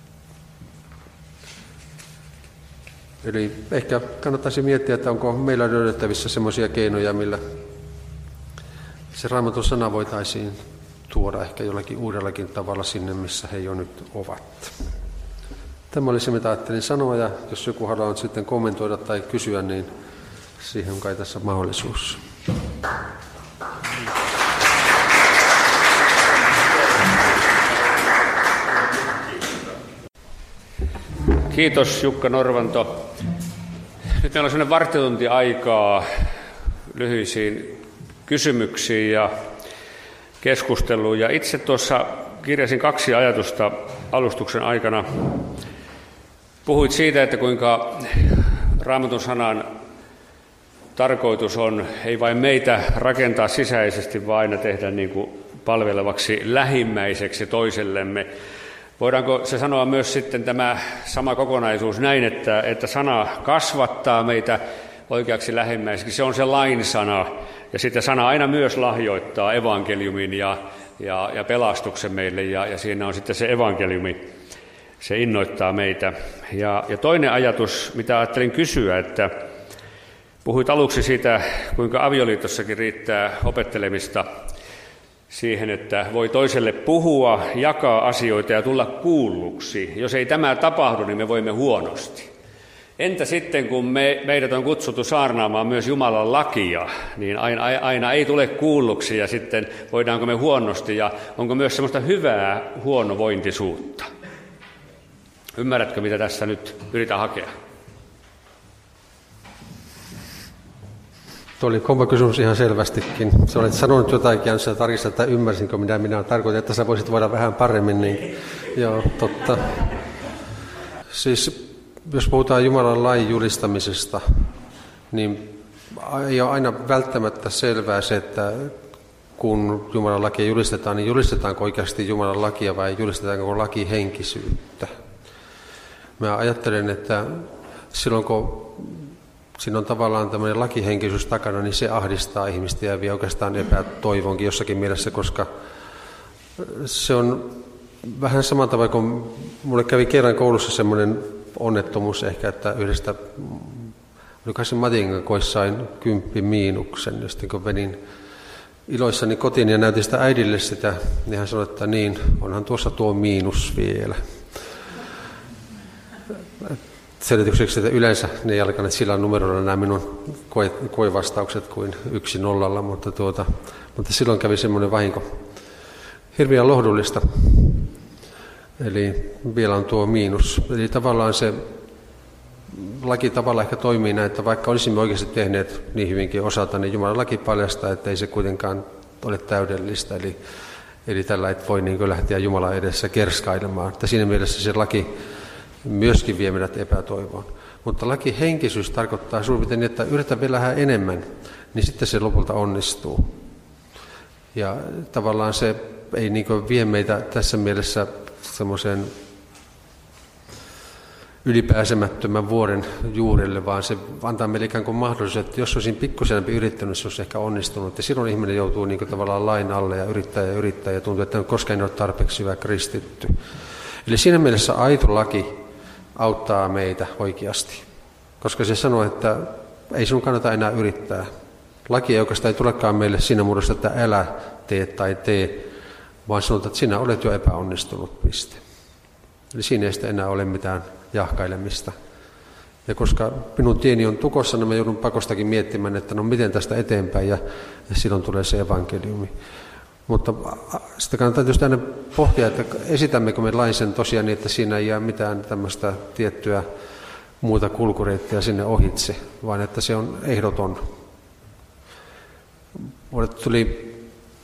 Eli ehkä kannattaisi miettiä, että onko meillä löydettävissä semmoisia keinoja, millä se Raamatun sana voitaisiin tuoda ehkä jollakin uudellakin tavalla sinne, missä he jo nyt ovat. Tämä oli se, mitä ajattelin sanoa, ja jos joku haluaa sitten kommentoida tai kysyä, niin siihen on kai tässä mahdollisuus. Kiitos Jukka Norvanto. Nyt meillä on sellainen varttitunti aikaa lyhyisiin kysymyksiin ja keskusteluun. Ja itse tuossa kirjasin kaksi ajatusta alustuksen aikana. Puhuit siitä, että kuinka Raamatun sanan tarkoitus on ei vain meitä rakentaa sisäisesti, vaan aina tehdä niin kuin palvelevaksi lähimmäiseksi toisellemme. Voidaanko se sanoa myös sitten tämä sama kokonaisuus näin, että, että sana kasvattaa meitä oikeaksi lähimmäiseksi. Se on se lain sana, ja sitten sana aina myös lahjoittaa evankeliumin ja, ja, ja pelastuksen meille, ja, ja siinä on sitten se evankeliumi se innoittaa meitä. Ja, ja toinen ajatus, mitä ajattelin kysyä, että puhuit aluksi siitä, kuinka avioliitossakin riittää opettelemista siihen, että voi toiselle puhua, jakaa asioita ja tulla kuulluksi. Jos ei tämä tapahdu, niin me voimme huonosti. Entä sitten, kun me, meidät on kutsuttu saarnaamaan myös Jumalan lakia, niin aina, aina ei tule kuulluksi ja sitten voidaanko me huonosti ja onko myös semmoista hyvää huonovointisuutta? Ymmärrätkö, mitä tässä nyt yritän hakea? Tuo oli kova kysymys ihan selvästikin. Sä olet sanonut jotakin, ja sä tarkistat, että ymmärsinkö mitä minä tarkoitan, että sä voisit voida vähän paremmin. Niin, joo, totta. Siis jos puhutaan Jumalan lain julistamisesta, niin ei ole aina välttämättä selvää se, että kun Jumalan lakia julistetaan, niin julistetaanko oikeasti Jumalan lakia vai julistetaanko lakihenkisyyttä. Mä ajattelen, että silloin kun siinä on tavallaan tämmöinen lakihenkisyys takana, niin se ahdistaa ihmistä ja vie oikeastaan epätoivonkin jossakin mielessä, koska se on vähän samalla tavalla kuin mulle kävi kerran koulussa semmoinen onnettomuus ehkä, että yhdestä, oliko se Matin kanssa sain kymppi miinuksen, ja sitten kun menin iloissani kotiin ja näytin sitä äidille sitä, niin hän sanoi, että niin, onhan tuossa tuo miinus vielä. Selitykseksi, että yleensä ne jalkaneet sillä numerolla nämä minun koe, koevastaukset kuin yksi nollalla, mutta, tuota, mutta silloin kävi semmoinen vahinko. Hirveän lohdullista. Eli vielä on tuo miinus. Eli tavallaan se laki tavallaan ehkä toimii näin, että vaikka olisimme oikeasti tehneet niin hyvinkin osata, niin Jumalan laki paljastaa, että ei se kuitenkaan ole täydellistä. Eli, eli tällä et voi niin kuin lähteä Jumalan edessä kerskailemaan. Että siinä mielessä se laki myöskin vie meidät epätoivoon. Mutta lakihenkisyys tarkoittaa suurin että yritä vielä vähän enemmän, niin sitten se lopulta onnistuu. Ja tavallaan se ei niin kuin vie meitä tässä mielessä semmoisen ylipääsemättömän vuoren juurelle, vaan se antaa meille ikään kuin mahdollisuus, että jos olisin pikkusen yrittänyt, se olisi ehkä onnistunut. Ja silloin ihminen joutuu niin kuin tavallaan lain alle ja yrittää ja yrittää ja tuntuu, että koskaan ei ole tarpeeksi hyvä kristitty. Eli siinä mielessä aito laki auttaa meitä oikeasti, koska se sanoo, että ei sinun kannata enää yrittää. Laki ei oikeastaan ei tulekaan meille siinä muodossa, että älä tee tai tee, vaan sanotaan, että sinä olet jo epäonnistunut, piste. Eli siinä ei sitten enää ole mitään jahkailemista. Ja koska minun tieni on tukossa, niin mä joudun pakostakin miettimään, että no miten tästä eteenpäin, ja, ja silloin tulee se evankeliumi. Mutta sitä kannattaa tietysti aina pohtia, että esitämmekö me lain sen tosiaan niin, että siinä ei jää mitään tämmöistä tiettyä muuta kulkureittiä sinne ohitse, vaan että se on ehdoton. Mulle tuli,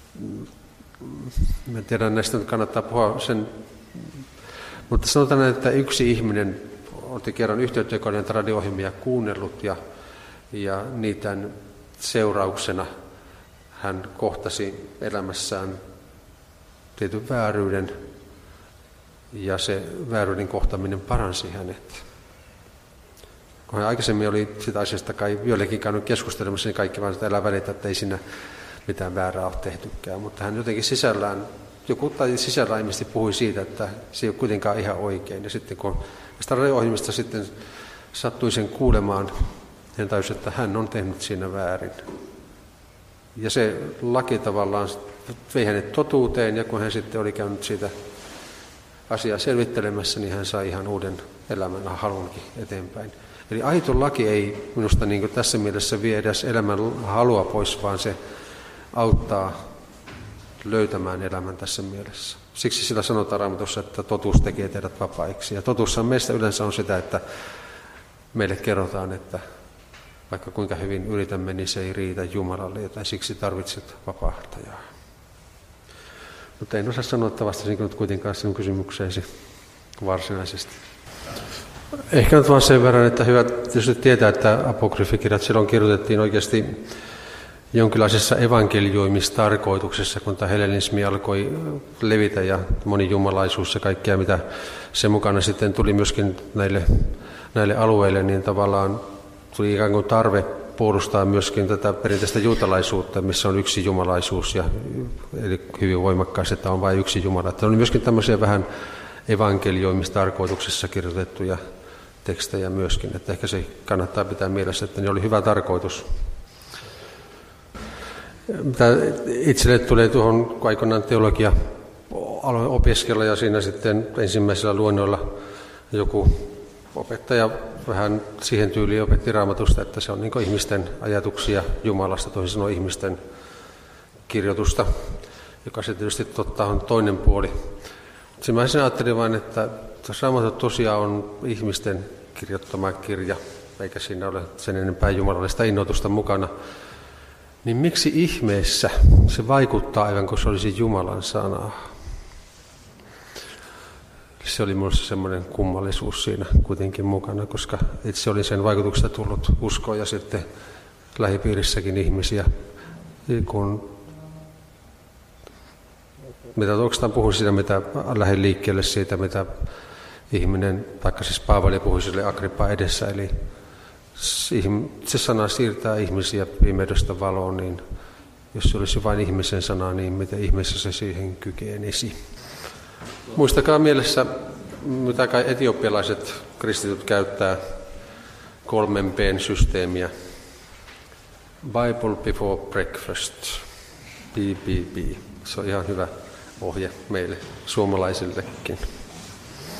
en tiedä näistä nyt kannattaa puhua sen, mutta sanotaan, että yksi ihminen otti kerran yhteyttä, joka oli näitä radio-ohjelmia kuunnellut ja, ja niiden seurauksena hän kohtasi elämässään tietyn vääryyden ja se vääryyden kohtaaminen paransi hänet. Kun hän aikaisemmin oli sitä asiasta kai joillekin käynyt keskustelemassa, niin kaikki vaan sitä älä välitä, että ei siinä mitään väärää ole tehtykään. Mutta hän jotenkin sisällään, joku tai sisällään ilmeisesti puhui siitä, että se ei ole kuitenkaan ihan oikein. Ja sitten kun sitä radio-ohjelmista sitten sattui sen kuulemaan, hän tajusi, että hän on tehnyt siinä väärin. Ja se laki tavallaan vei hänet totuuteen, ja kun hän sitten oli käynyt siitä asiaa selvittelemässä, niin hän sai ihan uuden elämän halunkin eteenpäin. Eli aito laki ei minusta niin kuin tässä mielessä vie edes elämän halua pois, vaan se auttaa löytämään elämän tässä mielessä. Siksi sillä sanotaan Raamatussa, että totuus tekee teidät vapaiksi. Ja totuushan meistä yleensä on sitä, että meille kerrotaan, että vaikka kuinka hyvin yritämme, niin se ei riitä Jumalalle, joten siksi tarvitset vapahtajaa. Mutta en osaa sanoa, että vastasinko nyt kuitenkaan sinun kysymykseesi varsinaisesti. Ehkä nyt vaan sen verran, että hyvä tietysti tietää, että apokryfikirjat silloin kirjoitettiin oikeasti jonkinlaisessa evankelioimistarkoituksessa, kun tämä hellenismi alkoi levitä ja monijumalaisuus ja kaikkea, mitä sen mukana sitten tuli myöskin näille, näille alueille, niin tavallaan tuli ikään kuin tarve puolustaa myöskin tätä perinteistä juutalaisuutta, missä on yksi jumalaisuus, ja eli hyvin voimakkaasti, että on vain yksi Jumala. Että oli myöskin tämmöisiä vähän evankelioimistarkoituksessa kirjoitettuja tekstejä myöskin. Että ehkä se kannattaa pitää mielessä, että ne oli hyvä tarkoitus. Mitä itselle tulee tuohon, kun aikoinaan teologia aloin opiskella ja siinä sitten ensimmäisellä luennoilla joku opettaja vähän siihen tyyliin opetti Raamatusta, että se on niin kuin ihmisten ajatuksia Jumalasta, toisin sanoen ihmisten kirjoitusta, joka se tietysti totta on toinen puoli. Sitten mä sen ajattelin vain, että Raamattu tosiaan on ihmisten kirjoittama kirja, eikä siinä ole sen enempää jumalallista innoitusta mukana. Niin miksi ihmeessä se vaikuttaa aivan kuin se olisi Jumalan sanaa? Se oli minusta semmoinen kummallisuus siinä kuitenkin mukana, koska itse olin sen vaikutuksesta tullut uskoa ja sitten lähipiirissäkin ihmisiä, kun mitä oikeastaan puhuin siitä, mitä lähdin liikkeelle siitä, mitä ihminen, vaikka siis Paavali puhui sille Agrippa edessä, eli se sana siirtää ihmisiä pimeydestä valoon, niin jos se olisi vain ihmisen sana, niin miten ihmeessä se siihen kykenisi. Muistakaa mielessä, mitä kai etiopialaiset kristityt käyttää kolmen B:n systeemiä. Bible before breakfast, B B B. Se on ihan hyvä ohje meille suomalaisillekin.